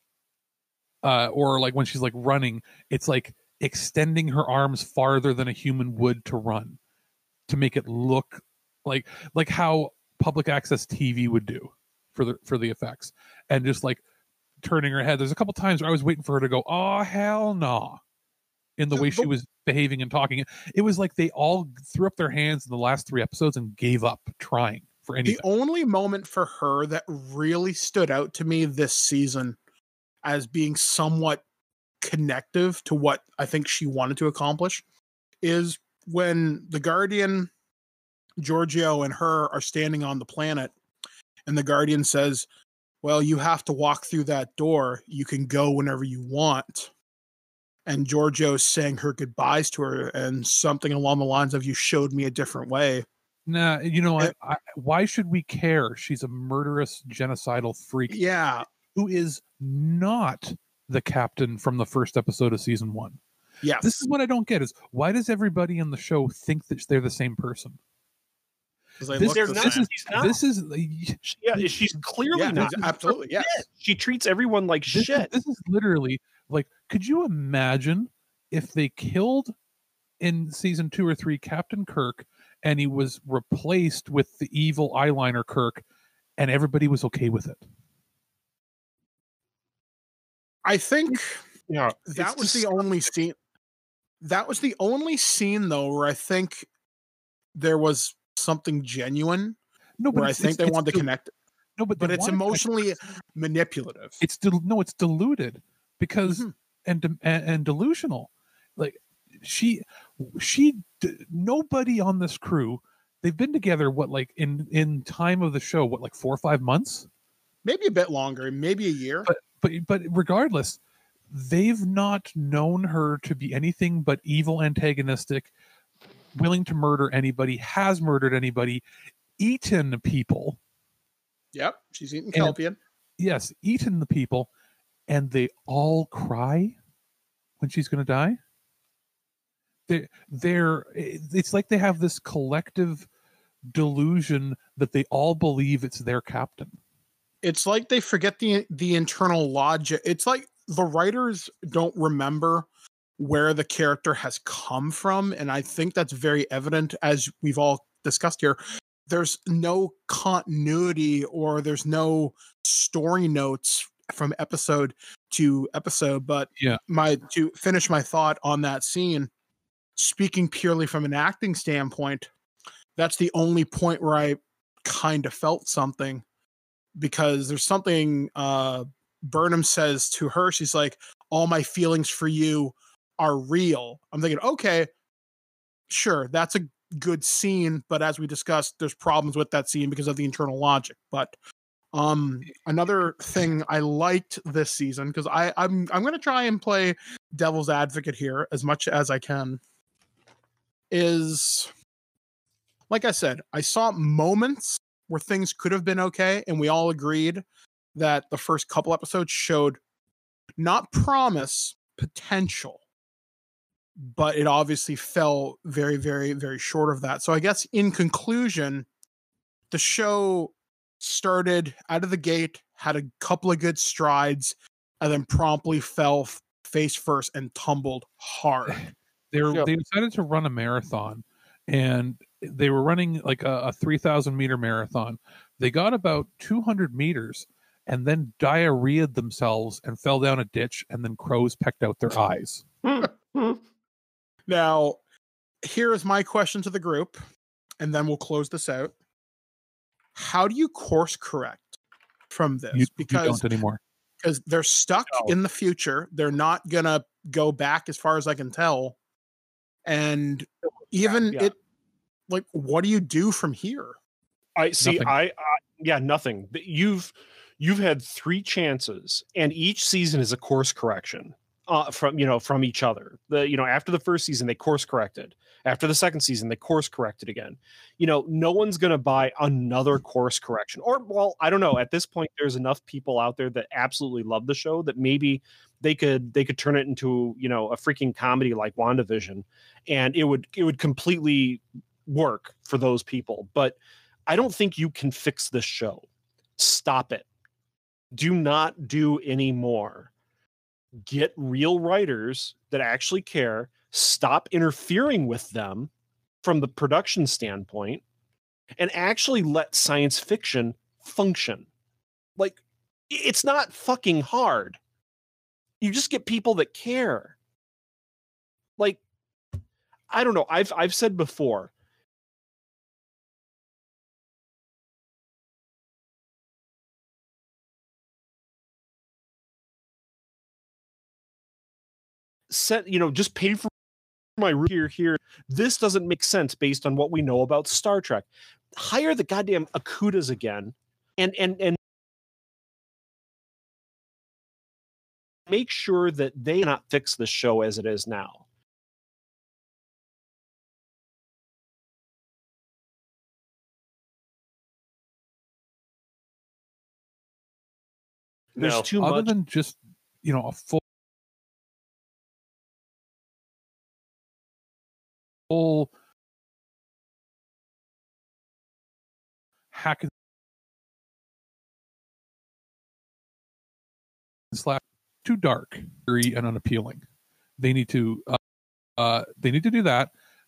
Speaker 4: Uh, or like when she's like running, it's like extending her arms farther than a human would to run, to make it look like like how public access T V would do for the for the effects, and just like turning her head. There's a couple times where I was waiting for her to go, "Oh hell no," in the way she was behaving and talking. It was like they all threw up their hands in the last three episodes and gave up trying for anything.
Speaker 1: The only moment for her that really stood out to me this season as being somewhat connective to what I think she wanted to accomplish is when the Guardian, Giorgio, and her are standing on the planet, and the Guardian says, well, you have to walk through that door. You can go whenever you want. And Giorgio's saying her goodbyes to her and something along the lines of, you showed me a different way.
Speaker 4: Nah, you know, it, I, I, why should we care? She's a murderous, genocidal freak.
Speaker 1: Yeah.
Speaker 4: Who is not the captain from the first episode of season one.
Speaker 1: Yes.
Speaker 4: This is what I don't get is why does everybody in the show think that they're the same person?
Speaker 1: This,
Speaker 3: this,
Speaker 1: the
Speaker 3: not,
Speaker 4: is, this is
Speaker 3: yeah, she's clearly
Speaker 1: yeah,
Speaker 3: not.
Speaker 1: Absolutely, yes.
Speaker 3: She treats everyone like
Speaker 4: this
Speaker 3: shit.
Speaker 4: Is, this is literally like, could you imagine if they killed in season two or three Captain Kirk and he was replaced with the evil eyeliner Kirk and everybody was okay with it?
Speaker 1: I think
Speaker 3: yeah,
Speaker 1: that was the only scene. That was the only scene though where I think there was something genuine.
Speaker 4: No, but
Speaker 1: where I think they wanted to connect.
Speaker 4: No, but
Speaker 1: but it's emotionally manipulative.
Speaker 4: It's del- no, it's diluted because mm-hmm. and, and and delusional. Like she, she, nobody on this crew. They've been together what like in in time of the show what like four or five months,
Speaker 1: maybe a bit longer, maybe a year.
Speaker 4: But but but regardless, they've not known her to be anything but evil, antagonistic, willing to murder anybody, has murdered anybody, eaten people.
Speaker 1: Yep, she's eaten Kelpian.
Speaker 4: Yes, eaten the people, and they all cry when she's going to die. They, they're, it's like they have this collective delusion that they all believe it's their captain.
Speaker 1: It's like they forget the the internal logic. It's like the writers don't remember where the character has come from, and I think that's very evident as we've all discussed here. There's no continuity or there's no story notes from episode to episode. But
Speaker 4: yeah,
Speaker 1: my to finish my thought on that scene, speaking purely from an acting standpoint, that's the only point where I kind of felt something, because there's something uh, Burnham says to her. She's like, all my feelings for you are real. I'm thinking, okay, sure, that's a good scene, but as we discussed, there's problems with that scene because of the internal logic. But um another thing I liked this season, because I I'm I'm gonna try and play devil's advocate here as much as I can, is like I said, I saw moments where things could have been okay, and we all agreed that the first couple episodes showed not promise, potential. But it obviously fell very, very, very short of that. So I guess in conclusion, the show started out of the gate, had a couple of good strides, and then promptly fell face first and tumbled hard.
Speaker 4: They were,
Speaker 1: yep.
Speaker 4: They decided to run a marathon, and they were running like a, a three thousand meter marathon. They got about two hundred meters and then diarrheaed themselves and fell down a ditch, and then crows pecked out their eyes.
Speaker 1: Now, here is my question to the group, and then we'll close this out. How do you course correct from this?
Speaker 4: You,
Speaker 1: because
Speaker 4: you don't anymore.
Speaker 1: Because they're stuck no. in the future. They're not going to go back as far as I can tell. And even yeah. it, like, what do you do from here?
Speaker 3: I see.
Speaker 4: Nothing.
Speaker 3: I, I, yeah, nothing. You've, you've had three chances, and each season is a course correction. Uh, from you know from each other. The you know after the first season they course corrected. After the second season they course corrected again. You know no one's going to buy another course correction. Or well, I don't know. At this point, there's enough people out there that absolutely love the show that maybe they could they could turn it into you know a freaking comedy like WandaVision, and it would it would completely work for those people. But I don't think you can fix this show. Stop it. Do not do any more. Get real writers that actually care. Stop interfering with them from the production standpoint, and actually let science fiction function. Like, it's not fucking hard. You just get people that care. Like, I don't know. I've I've said before, set, you know, just paid for my room here, here. This doesn't make sense based on what we know about Star Trek. Hire the goddamn Akutas again and and and make sure that they not fix the show as it is now. There's
Speaker 4: no.
Speaker 3: too
Speaker 4: Other
Speaker 3: much.
Speaker 4: than just, you know, a full full hack and slash, too dark, very and unappealing. They need to uh, uh they need to do that.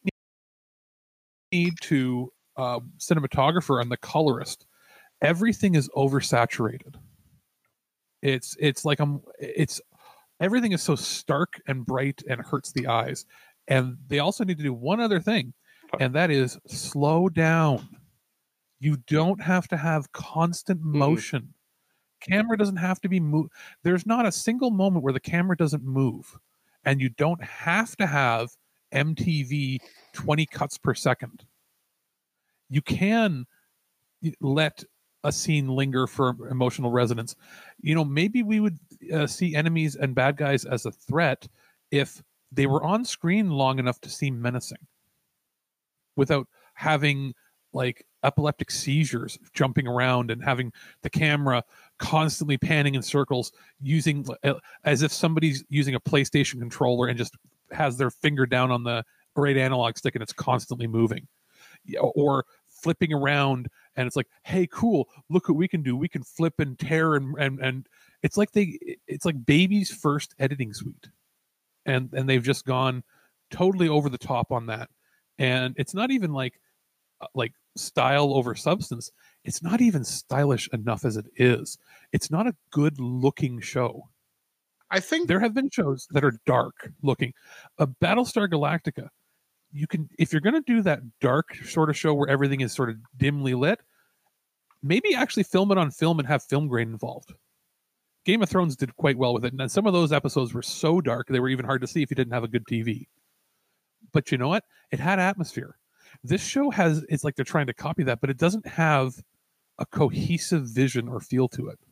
Speaker 4: Need to uh cinematographer and the colorist. Everything is oversaturated. It's it's like I'm it's everything is so stark and bright and hurts the eyes. And they also need to do one other thing, and that is slow down. You don't have to have constant motion. Mm-hmm. Camera doesn't have to be moved. There's not a single moment where the camera doesn't move, and you don't have to have M T V twenty cuts per second. You can let a scene linger for emotional resonance. You know, maybe we would uh, see enemies and bad guys as a threat if they were on screen long enough to seem menacing without having like epileptic seizures, jumping around and having the camera constantly panning in circles, using uh, as if somebody's using a PlayStation controller and just has their finger down on the right analog stick and it's constantly moving, or flipping around and it's like, hey, cool, look what we can do. We can flip and tear and and and it's like they it's like baby's first editing suite. And and they've just gone totally over the top on that. And it's not even like like style over substance. It's not even stylish enough as it is. It's not a good looking show.
Speaker 1: I think
Speaker 4: there have been shows that are dark looking. A Battlestar Galactica, you can, if you're going to do that dark sort of show where everything is sort of dimly lit, maybe actually film it on film and have film grain involved. Game of Thrones did quite well with it, and some of those episodes were so dark they were even hard to see if you didn't have a good T V. But you know what? It had atmosphere. This show has, it's like they're trying to copy that, but it doesn't have a cohesive vision or feel to it.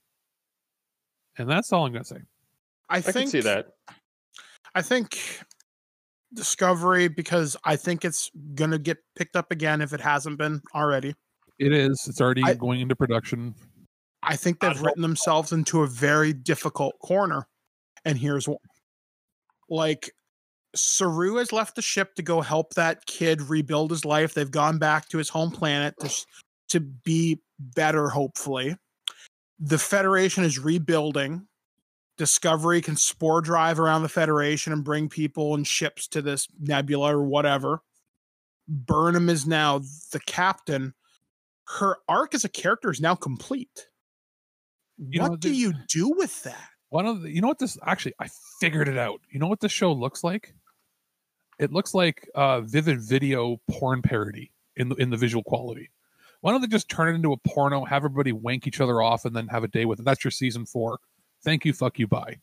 Speaker 4: And that's all I'm going to say.
Speaker 1: I,
Speaker 2: I
Speaker 1: think,
Speaker 2: can see that.
Speaker 1: I think Discovery, because I think it's going to get picked up again if it hasn't been already.
Speaker 4: It is. It's already I, going into production.
Speaker 1: I think they've written themselves into a very difficult corner. And here's one. Like, Saru has left the ship to go help that kid rebuild his life. They've gone back to his home planet to, to be better, hopefully. The Federation is rebuilding. Discovery can spore drive around the Federation and bring people and ships to this nebula or whatever. Burnham is now the captain. Her arc as a character is now complete. You what know, do you do with that?
Speaker 4: One of the, you know what this actually, I figured it out. You know what this show looks like? It looks like a Vivid Video porn parody in the in the visual quality. Why don't they just turn it into a porno, have everybody wank each other off, and then have a day with it? That's your season four. Thank you, fuck you, bye.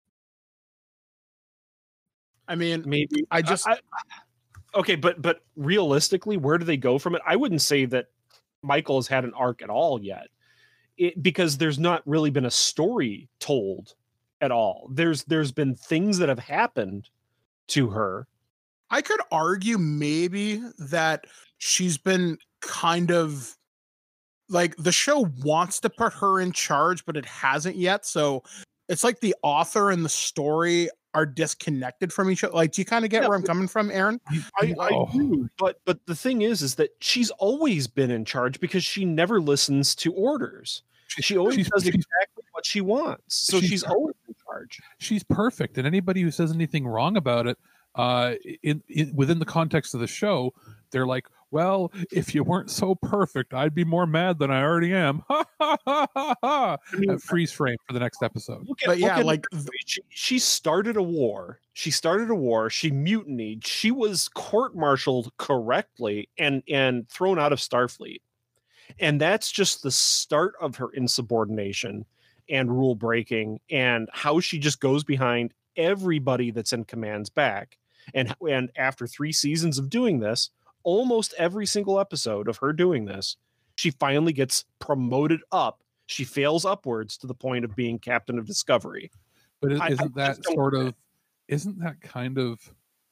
Speaker 1: I mean,
Speaker 3: maybe
Speaker 1: I just
Speaker 3: I, I, okay, but but realistically, where do they go from it? I wouldn't say that Michael has had an arc at all yet, it, because there's not really been a story told at all. There's there's been things that have happened to her.
Speaker 1: I could argue maybe that she's been kind of like the show wants to put her in charge, but it hasn't yet. So it's like the author and the story are disconnected from each other. Like, do you kind of get yeah, where I'm coming from, Aaron?
Speaker 3: I, I oh. do, but but the thing is, is that she's always been in charge because she never listens to orders. She always she's, does exactly what she wants. So she's, she's always in charge.
Speaker 4: She's perfect, and anybody who says anything wrong about it, uh, in, in within the context of the show, they're like, well, if you weren't so perfect, I'd be more mad than I already am. Ha ha ha ha ha. I mean, freeze frame for the next episode.
Speaker 3: Look at,
Speaker 1: but yeah,
Speaker 3: look at,
Speaker 1: like
Speaker 3: she, she started a war. She started a war. She mutinied. She was court-martialed correctly and and thrown out of Starfleet. And that's just the start of her insubordination and rule breaking, and how she just goes behind everybody that's in command's back. And and after three seasons of doing this, almost every single episode of her doing this, she finally gets promoted up. She fails upwards to the point of being captain of Discovery.
Speaker 4: But isn't I, I that sort of, isn't that kind of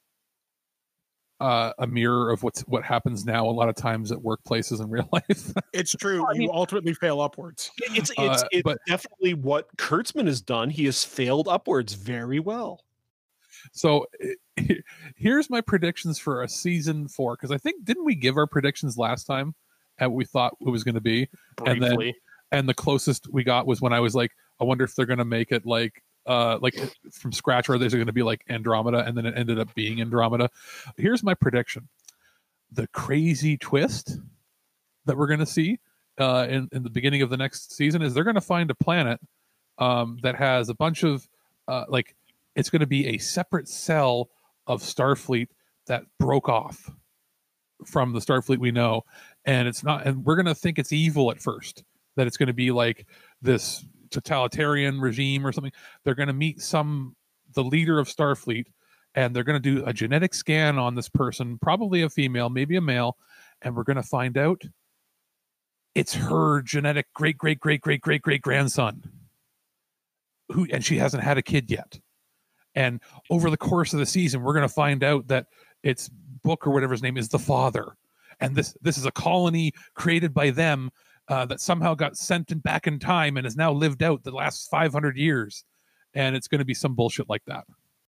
Speaker 4: uh, a mirror of what's what happens now a lot of times at workplaces in real life?
Speaker 1: It's true. I mean, you ultimately fail upwards.
Speaker 3: It's it's,
Speaker 4: Uh,
Speaker 3: it's
Speaker 4: but-
Speaker 3: definitely what Kurtzman has done. He has failed upwards very well.
Speaker 4: So he- here's my predictions for a season four, because I think, didn't we give our predictions last time at what we thought it was going to be? And then-
Speaker 2: Briefly.
Speaker 4: And the closest we got was when I was like, I wonder if they're going to make it like uh like from scratch, or there's going to be like Andromeda, and then it ended up being Andromeda. Here's my prediction: the crazy twist that we're going to see uh in, in the beginning of the next season is they're going to find a planet um that has a bunch of uh like it's going to be a separate cell of Starfleet that broke off from the Starfleet we know, and it's not, and we're going to think it's evil at first, that it's going to be like this totalitarian regime or something. They're going to meet some the leader of Starfleet, and they're going to do a genetic scan on this person, probably a female, maybe a male, and we're going to find out it's her genetic great great great great great great grandson, who, and she hasn't had a kid yet. And over the course of the season, we're going to find out that its Book, or whatever his name is, the father, and this this is a colony created by them uh, that somehow got sent in back in time and has now lived out the last five hundred years, and it's going to be some bullshit like that.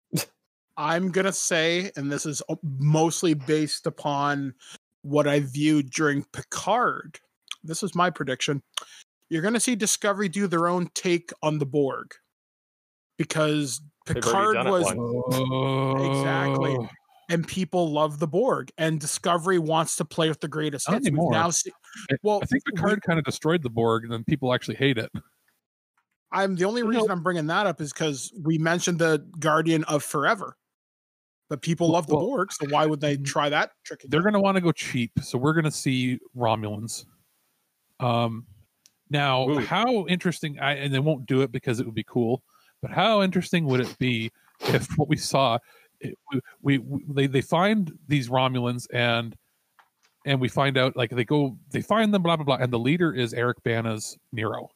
Speaker 1: I'm gonna say, and this is mostly based upon what I viewed during Picard. This is my prediction. You're gonna see Discovery do their own take on the Borg, because Picard was
Speaker 4: Oh.
Speaker 1: exactly, and people love the Borg, and Discovery wants to play with the greatest
Speaker 4: Not
Speaker 1: hits. We've
Speaker 4: anymore.
Speaker 1: now see, well,
Speaker 4: I think Picard kind of destroyed the Borg, and then people actually hate it.
Speaker 1: I'm the only reason I'm bringing that up is because we mentioned the Guardian of Forever, but people love the
Speaker 4: Well,
Speaker 1: Borg, so why would they try that trick again?
Speaker 4: They're going to want to go cheap, so we're going to see Romulans. Um, now,
Speaker 3: Ooh.
Speaker 4: how interesting? I, and they won't do it because it would be cool. But how interesting would it be if what we saw, it, we, we they they find these Romulans and and we find out, like, they go they find them, blah blah blah, and the leader is Eric Bana's Nero.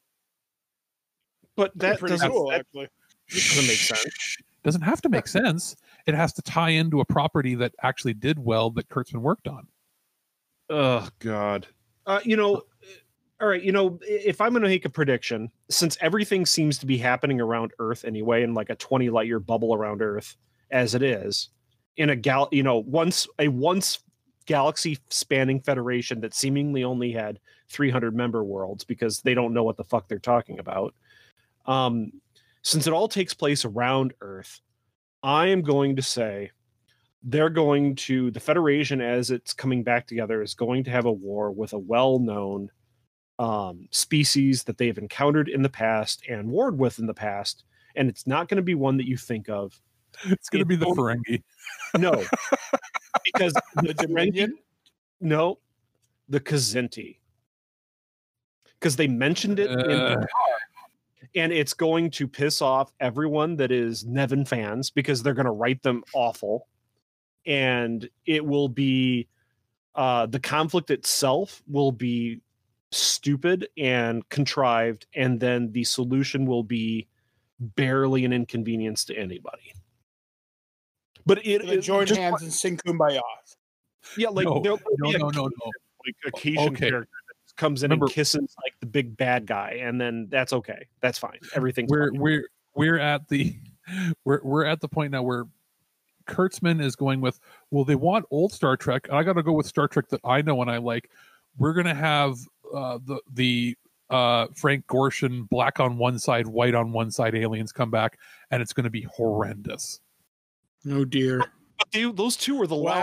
Speaker 3: But that
Speaker 1: pretty
Speaker 3: doesn't,
Speaker 1: cool,
Speaker 3: that
Speaker 1: actually.
Speaker 3: doesn't make sense.
Speaker 4: Doesn't have to make sense. It has to tie into a property that actually did well that Kurtzman worked on.
Speaker 3: Oh God. Uh, you know, all right. You know, if I'm going to make a prediction, since everything seems to be happening around Earth anyway, in like a twenty light year bubble around Earth, as it is, in a gal, you know, once a once galaxy spanning federation that seemingly only had three hundred member worlds because they don't know what the fuck they're talking about. Um, since it all takes place around Earth, I am going to say they're going to, the Federation, as it's coming back together, is going to have a war with a well-known um, species that they've encountered in the past and warred with in the past, and it's not going to be one that you think of.
Speaker 4: It's going to be the
Speaker 3: don't-
Speaker 4: Ferengi.
Speaker 3: No, because the
Speaker 1: Dominion?
Speaker 3: no, the Kzinti, because they mentioned it in
Speaker 4: Uh.
Speaker 3: the and it's going to piss off everyone that is Nevin fans because they're going to write them awful, and it will be uh, the conflict itself will be stupid and contrived, and then the solution will be barely an inconvenience to anybody. But it,
Speaker 1: They
Speaker 3: it
Speaker 1: join
Speaker 3: just-
Speaker 1: hands and sing Kumbaya.
Speaker 3: yeah, like
Speaker 4: No,
Speaker 3: there'll
Speaker 4: no,
Speaker 3: be a
Speaker 4: no, no, no.
Speaker 3: like occasion
Speaker 4: Okay.
Speaker 3: character that comes in
Speaker 4: Remember-
Speaker 3: and kisses like the big bad guy, and then that's okay. That's fine. Everything's
Speaker 4: We're
Speaker 3: fine.
Speaker 4: we're we're at the we're we're at the point now where Kurtzman is going with, well, they want old Star Trek, and I got to go with Star Trek that I know and I like. We're gonna have uh, the the uh, Frank Gorshin black on one side, white on one side aliens come back, and it's going to be horrendous.
Speaker 1: Oh dear.
Speaker 3: But they, those two were the
Speaker 1: Well-
Speaker 3: last ones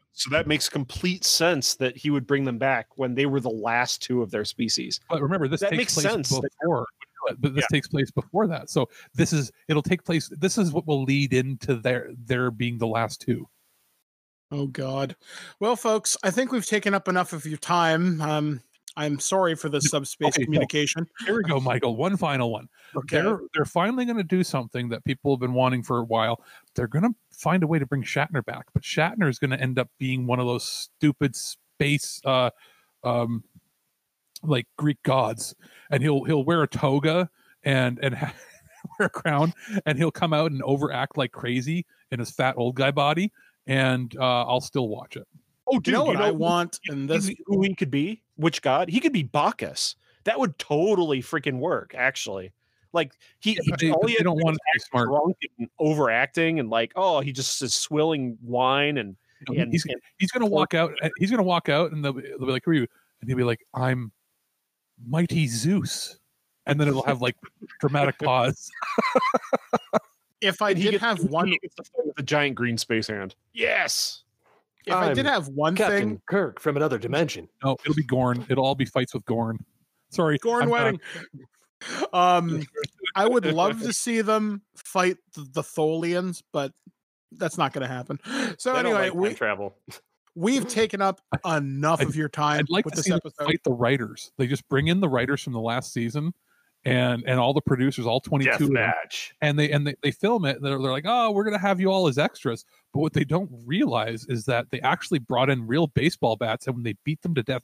Speaker 3: So that makes complete sense that he would bring them back when they were the last two of their species.
Speaker 4: But remember, this
Speaker 3: that
Speaker 4: takes
Speaker 3: makes
Speaker 4: place
Speaker 3: sense.
Speaker 4: before. But this
Speaker 3: Yeah.
Speaker 4: takes place before that. So this is it'll take place. This is what will lead into their their being the last two.
Speaker 1: Oh God. Well, folks, I think we've taken up enough of your time. Um, I'm sorry for the subspace
Speaker 4: Okay, no.
Speaker 1: communication.
Speaker 4: Here we go, Michael. One final one.
Speaker 1: Okay.
Speaker 4: They're they're finally going to do something that people have been wanting for a while. They're going to find a way to bring Shatner back, but Shatner is going to end up being one of those stupid space, uh, um, like Greek gods, and he'll he'll wear a toga and and ha- wear a crown, and he'll come out and overact like crazy in his fat old guy body, and uh, I'll still watch it.
Speaker 3: Oh, dude,
Speaker 1: you know what
Speaker 3: you know
Speaker 1: I
Speaker 3: who-
Speaker 1: want in this?
Speaker 3: who he could be? Which god? He could be Bacchus. That would totally freaking work, actually. Like he,
Speaker 4: Yeah,
Speaker 3: he
Speaker 4: but they,
Speaker 3: all
Speaker 4: but
Speaker 3: he
Speaker 4: they
Speaker 3: had
Speaker 4: don't
Speaker 3: to do
Speaker 4: want
Speaker 3: was
Speaker 4: to be
Speaker 3: act
Speaker 4: smart.
Speaker 3: drunk and overacting, and like, oh, he just is swilling wine and
Speaker 4: No,
Speaker 3: and,
Speaker 4: he's
Speaker 3: and
Speaker 4: he's going to walk out. He's going to walk out, and they'll be, they'll be like, "Who are you?" And he'll be like, "I'm mighty Zeus." And then it'll have like dramatic pause.
Speaker 1: If I
Speaker 3: and he
Speaker 1: did
Speaker 3: gets-
Speaker 1: have
Speaker 3: he
Speaker 1: one,
Speaker 3: gets to fight with a giant green space hand. Yes.
Speaker 1: if I did
Speaker 2: I'm
Speaker 1: have one
Speaker 2: Captain
Speaker 1: thing,
Speaker 2: Kirk from another dimension.
Speaker 4: No, it'll be Gorn. It'll all be fights with Gorn. Sorry,
Speaker 1: Gorn
Speaker 4: I'm
Speaker 1: wedding. Um, I would love to see them fight the, the Tholians, but that's not going to happen. So
Speaker 2: They don't
Speaker 1: anyway,
Speaker 2: like time
Speaker 1: we
Speaker 2: travel.
Speaker 1: we've taken up enough
Speaker 4: I'd-
Speaker 1: of your time
Speaker 4: I'd like
Speaker 1: with
Speaker 4: to
Speaker 1: this
Speaker 4: see them
Speaker 1: episode.
Speaker 4: fight the writers. They just bring in the writers from the last season, and and all the producers, all twenty-two
Speaker 2: Death
Speaker 4: of them,
Speaker 2: match.
Speaker 4: and they and they, they film it. They're, they're like, oh, we're gonna have you all as extras. But what they don't realize is that they actually brought in real baseball bats, and when they beat them to death,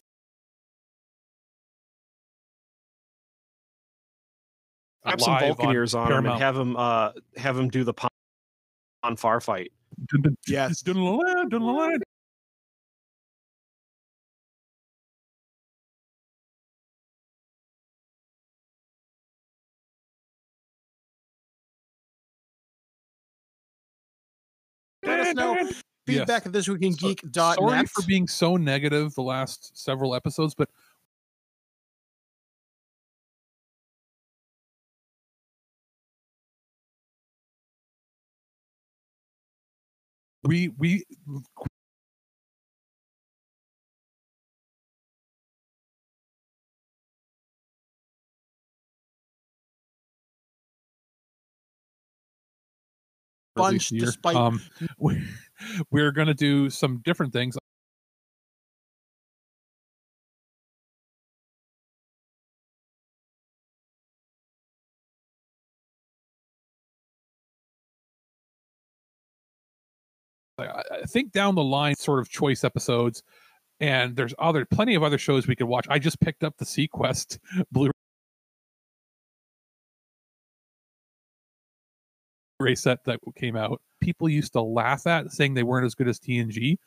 Speaker 3: Have some
Speaker 4: live
Speaker 3: Vulcaneers on, him
Speaker 4: Paramount.
Speaker 3: and have him uh have him do the pon on far fight.
Speaker 1: Yes.
Speaker 4: Dun-la-la, dun-la-la.
Speaker 1: Let us know.
Speaker 4: Yes.
Speaker 1: Feedback at this week in geek dot net.
Speaker 4: Sorry for being so negative the last several episodes, but we we
Speaker 1: Bunch,
Speaker 4: this year.
Speaker 1: despite-
Speaker 4: um we, we're going to do some different things. I I think down the line, sort of choice episodes, and there's other plenty of other shows we could watch. I just picked up the Sequest Blu-ray set that came out. People used to laugh at, saying they weren't as good as T N G.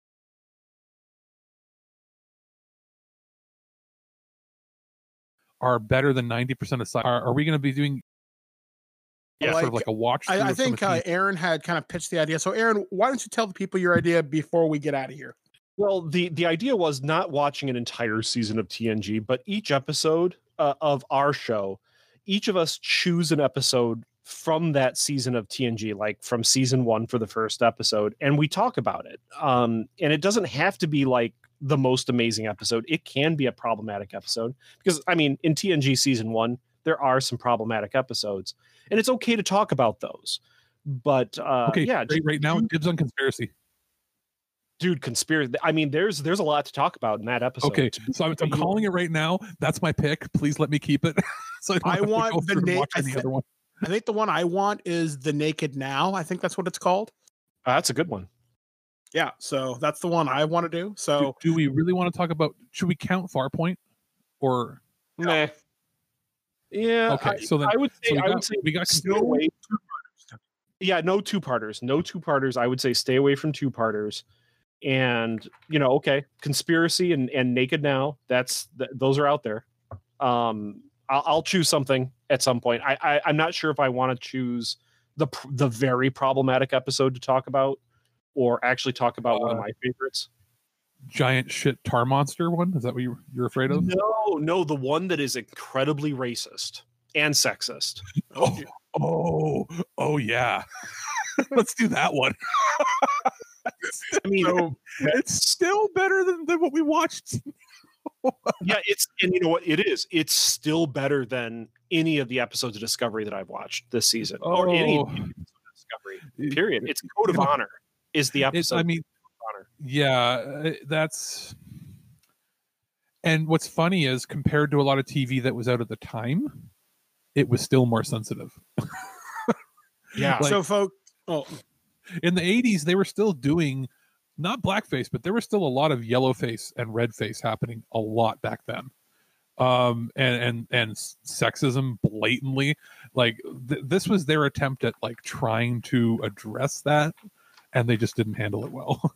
Speaker 4: Are better than ninety percent of sci. Are, are we going to be doing
Speaker 1: Yeah,
Speaker 4: sort of
Speaker 1: like-
Speaker 4: like a watch?
Speaker 1: I,
Speaker 4: through
Speaker 1: I
Speaker 4: of some
Speaker 1: think
Speaker 4: of
Speaker 1: uh,
Speaker 4: T N G?
Speaker 1: Aaron had kind of pitched the idea. So, Aaron, why don't you tell the people your idea before we get out of here?
Speaker 3: Well, the the idea was not watching an entire season of T N G, but each episode uh, of our show, each of us choose an episode from that season of T N G, like from season one for the first episode, and we talk about it. Um, and it doesn't have to be like the most amazing episode. It can be a problematic episode because, I mean, in T N G season one, there are some problematic episodes, and it's okay to talk about those. But uh,
Speaker 4: Okay,
Speaker 3: yeah,
Speaker 4: great. Right now, dibs on conspiracy.
Speaker 3: dude, conspiracy. I mean, there's there's a lot to talk about in that episode.
Speaker 4: Okay, so I'm, I'm calling it right now. That's my pick. Please let me keep it. so I, don't
Speaker 1: I
Speaker 4: have to
Speaker 1: want
Speaker 4: go
Speaker 1: the
Speaker 4: through and
Speaker 1: na-
Speaker 4: watch
Speaker 1: I
Speaker 4: any
Speaker 1: thi-
Speaker 4: other one.
Speaker 1: I think the one I want is The Naked Now. I think that's what it's called.
Speaker 3: Uh, that's a good one.
Speaker 1: Yeah, so that's the one I want to do.
Speaker 4: Do,
Speaker 1: So,
Speaker 4: do we really want to talk about? Should we count Farpoint? Or
Speaker 3: Meh. Yeah.
Speaker 4: okay,
Speaker 3: I,
Speaker 4: so then
Speaker 3: I would say
Speaker 4: so we
Speaker 3: I
Speaker 4: got,
Speaker 3: would say
Speaker 4: we got
Speaker 3: stay away. Yeah, no two parters. No two parters. I would say stay away from two parters. And you know, okay, conspiracy and and Naked Now. That's th- those are out there. Um, I'll, I'll choose something at some point. I, I I'm not sure if I want to choose the pr- the very problematic episode to talk about, or actually talk about one of
Speaker 4: Uh,
Speaker 3: my favorites.
Speaker 4: giant shit tar monster one. Is that what you, you're afraid of?
Speaker 3: No, no, the one that is incredibly racist and sexist.
Speaker 4: Oh, oh, oh yeah. Let's do that one. it's,
Speaker 3: I mean,
Speaker 4: so, it's still better than, than what we watched.
Speaker 3: Yeah, it's and you know what it is. It's still better than any of the episodes of Discovery that I've watched this season,
Speaker 4: oh.
Speaker 3: or any of the episodes of Discovery. Period. It's Code of Honor is the episode.
Speaker 4: I mean,
Speaker 3: Honor.
Speaker 4: Yeah, that's. And what's funny is, compared to a lot of T V that was out at the time, it was still more sensitive.
Speaker 1: Yeah.
Speaker 4: Like,
Speaker 1: so, folks, oh.
Speaker 4: in the eighties, they were still doing not blackface, but there was still a lot of yellow face and red face happening a lot back then. Um, and and and sexism blatantly, like th- this was their attempt at like trying to address that, and they just didn't handle it well.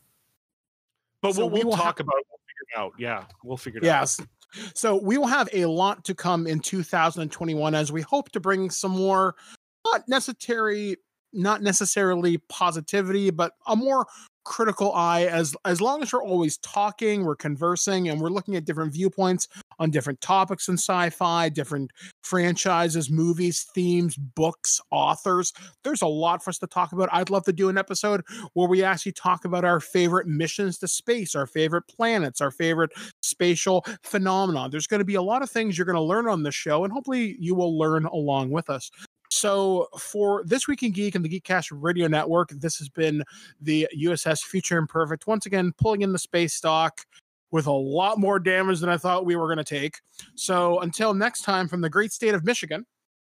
Speaker 3: But
Speaker 1: So
Speaker 3: we'll, we'll
Speaker 1: we will
Speaker 3: talk
Speaker 1: ha-
Speaker 3: about it. We'll figure it out. Yeah, we'll figure it
Speaker 1: yes.
Speaker 3: out.
Speaker 1: So we will have a lot to come in two thousand twenty-one as we hope to bring some more, not necessary, not necessarily positivity, but a more critical eye. As as long as we're always talking, we're conversing, and we're looking at different viewpoints on different topics in sci-fi, different franchises, movies, themes, books, authors. There's a lot for us to talk about. I'd love to do an episode where we actually talk about our favorite missions to space, our favorite planets, our favorite spatial phenomena. There's going to be a lot of things you're going to learn on this show, and hopefully you will learn along with us. So for This Week in Geek and the Geekcast Radio Network, this has been the U S S Future Imperfect, once again pulling in the space stock with a lot more damage than I thought we were going to take. So until next time, from the great state of Michigan,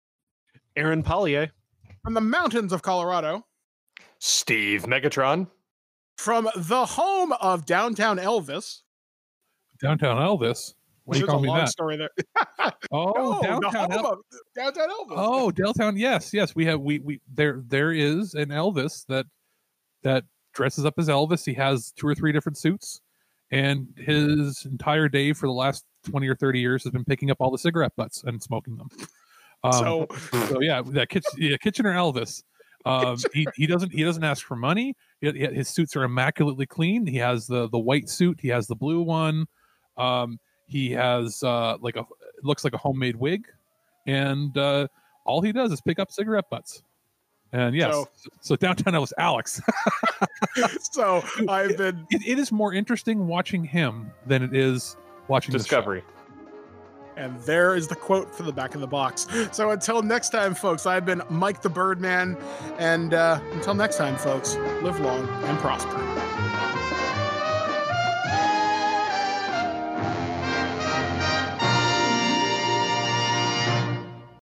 Speaker 3: Aaron Pollier,
Speaker 1: from the mountains of Colorado,
Speaker 2: Steve Megatron,
Speaker 1: from the home of downtown Elvis.
Speaker 4: Downtown Elvis? What do you
Speaker 1: There's
Speaker 4: call
Speaker 1: a
Speaker 4: me
Speaker 1: long
Speaker 4: that?
Speaker 1: story there.
Speaker 4: Oh,
Speaker 1: No, the
Speaker 4: downtown
Speaker 1: home
Speaker 4: El-
Speaker 1: of downtown Elvis.
Speaker 4: Oh, downtown. Yes, yes. We have we we there there is an Elvis that that dresses up as Elvis. He has two or three different suits, and his entire day for the last twenty or thirty years has been picking up all the cigarette butts and smoking them. Um,
Speaker 1: So-
Speaker 4: so yeah, that Kitch, yeah, Kitchener Elvis. Um, he he doesn't he doesn't ask for money. He- his suits are immaculately clean. He has the the white suit. He has the blue one. Um, he has uh, like a it looks like a homemade wig, and uh, all he does is pick up cigarette butts. And yes,
Speaker 1: So-
Speaker 4: so, so downtown Elvis, Alex.
Speaker 1: So I've been
Speaker 4: it, it is more interesting watching him than it is watching
Speaker 2: Discovery.
Speaker 4: The show.
Speaker 1: And there is the quote for the back of the box. So until next time, folks, I've been Mike the Birdman. And uh, until next time, folks, live long and prosper.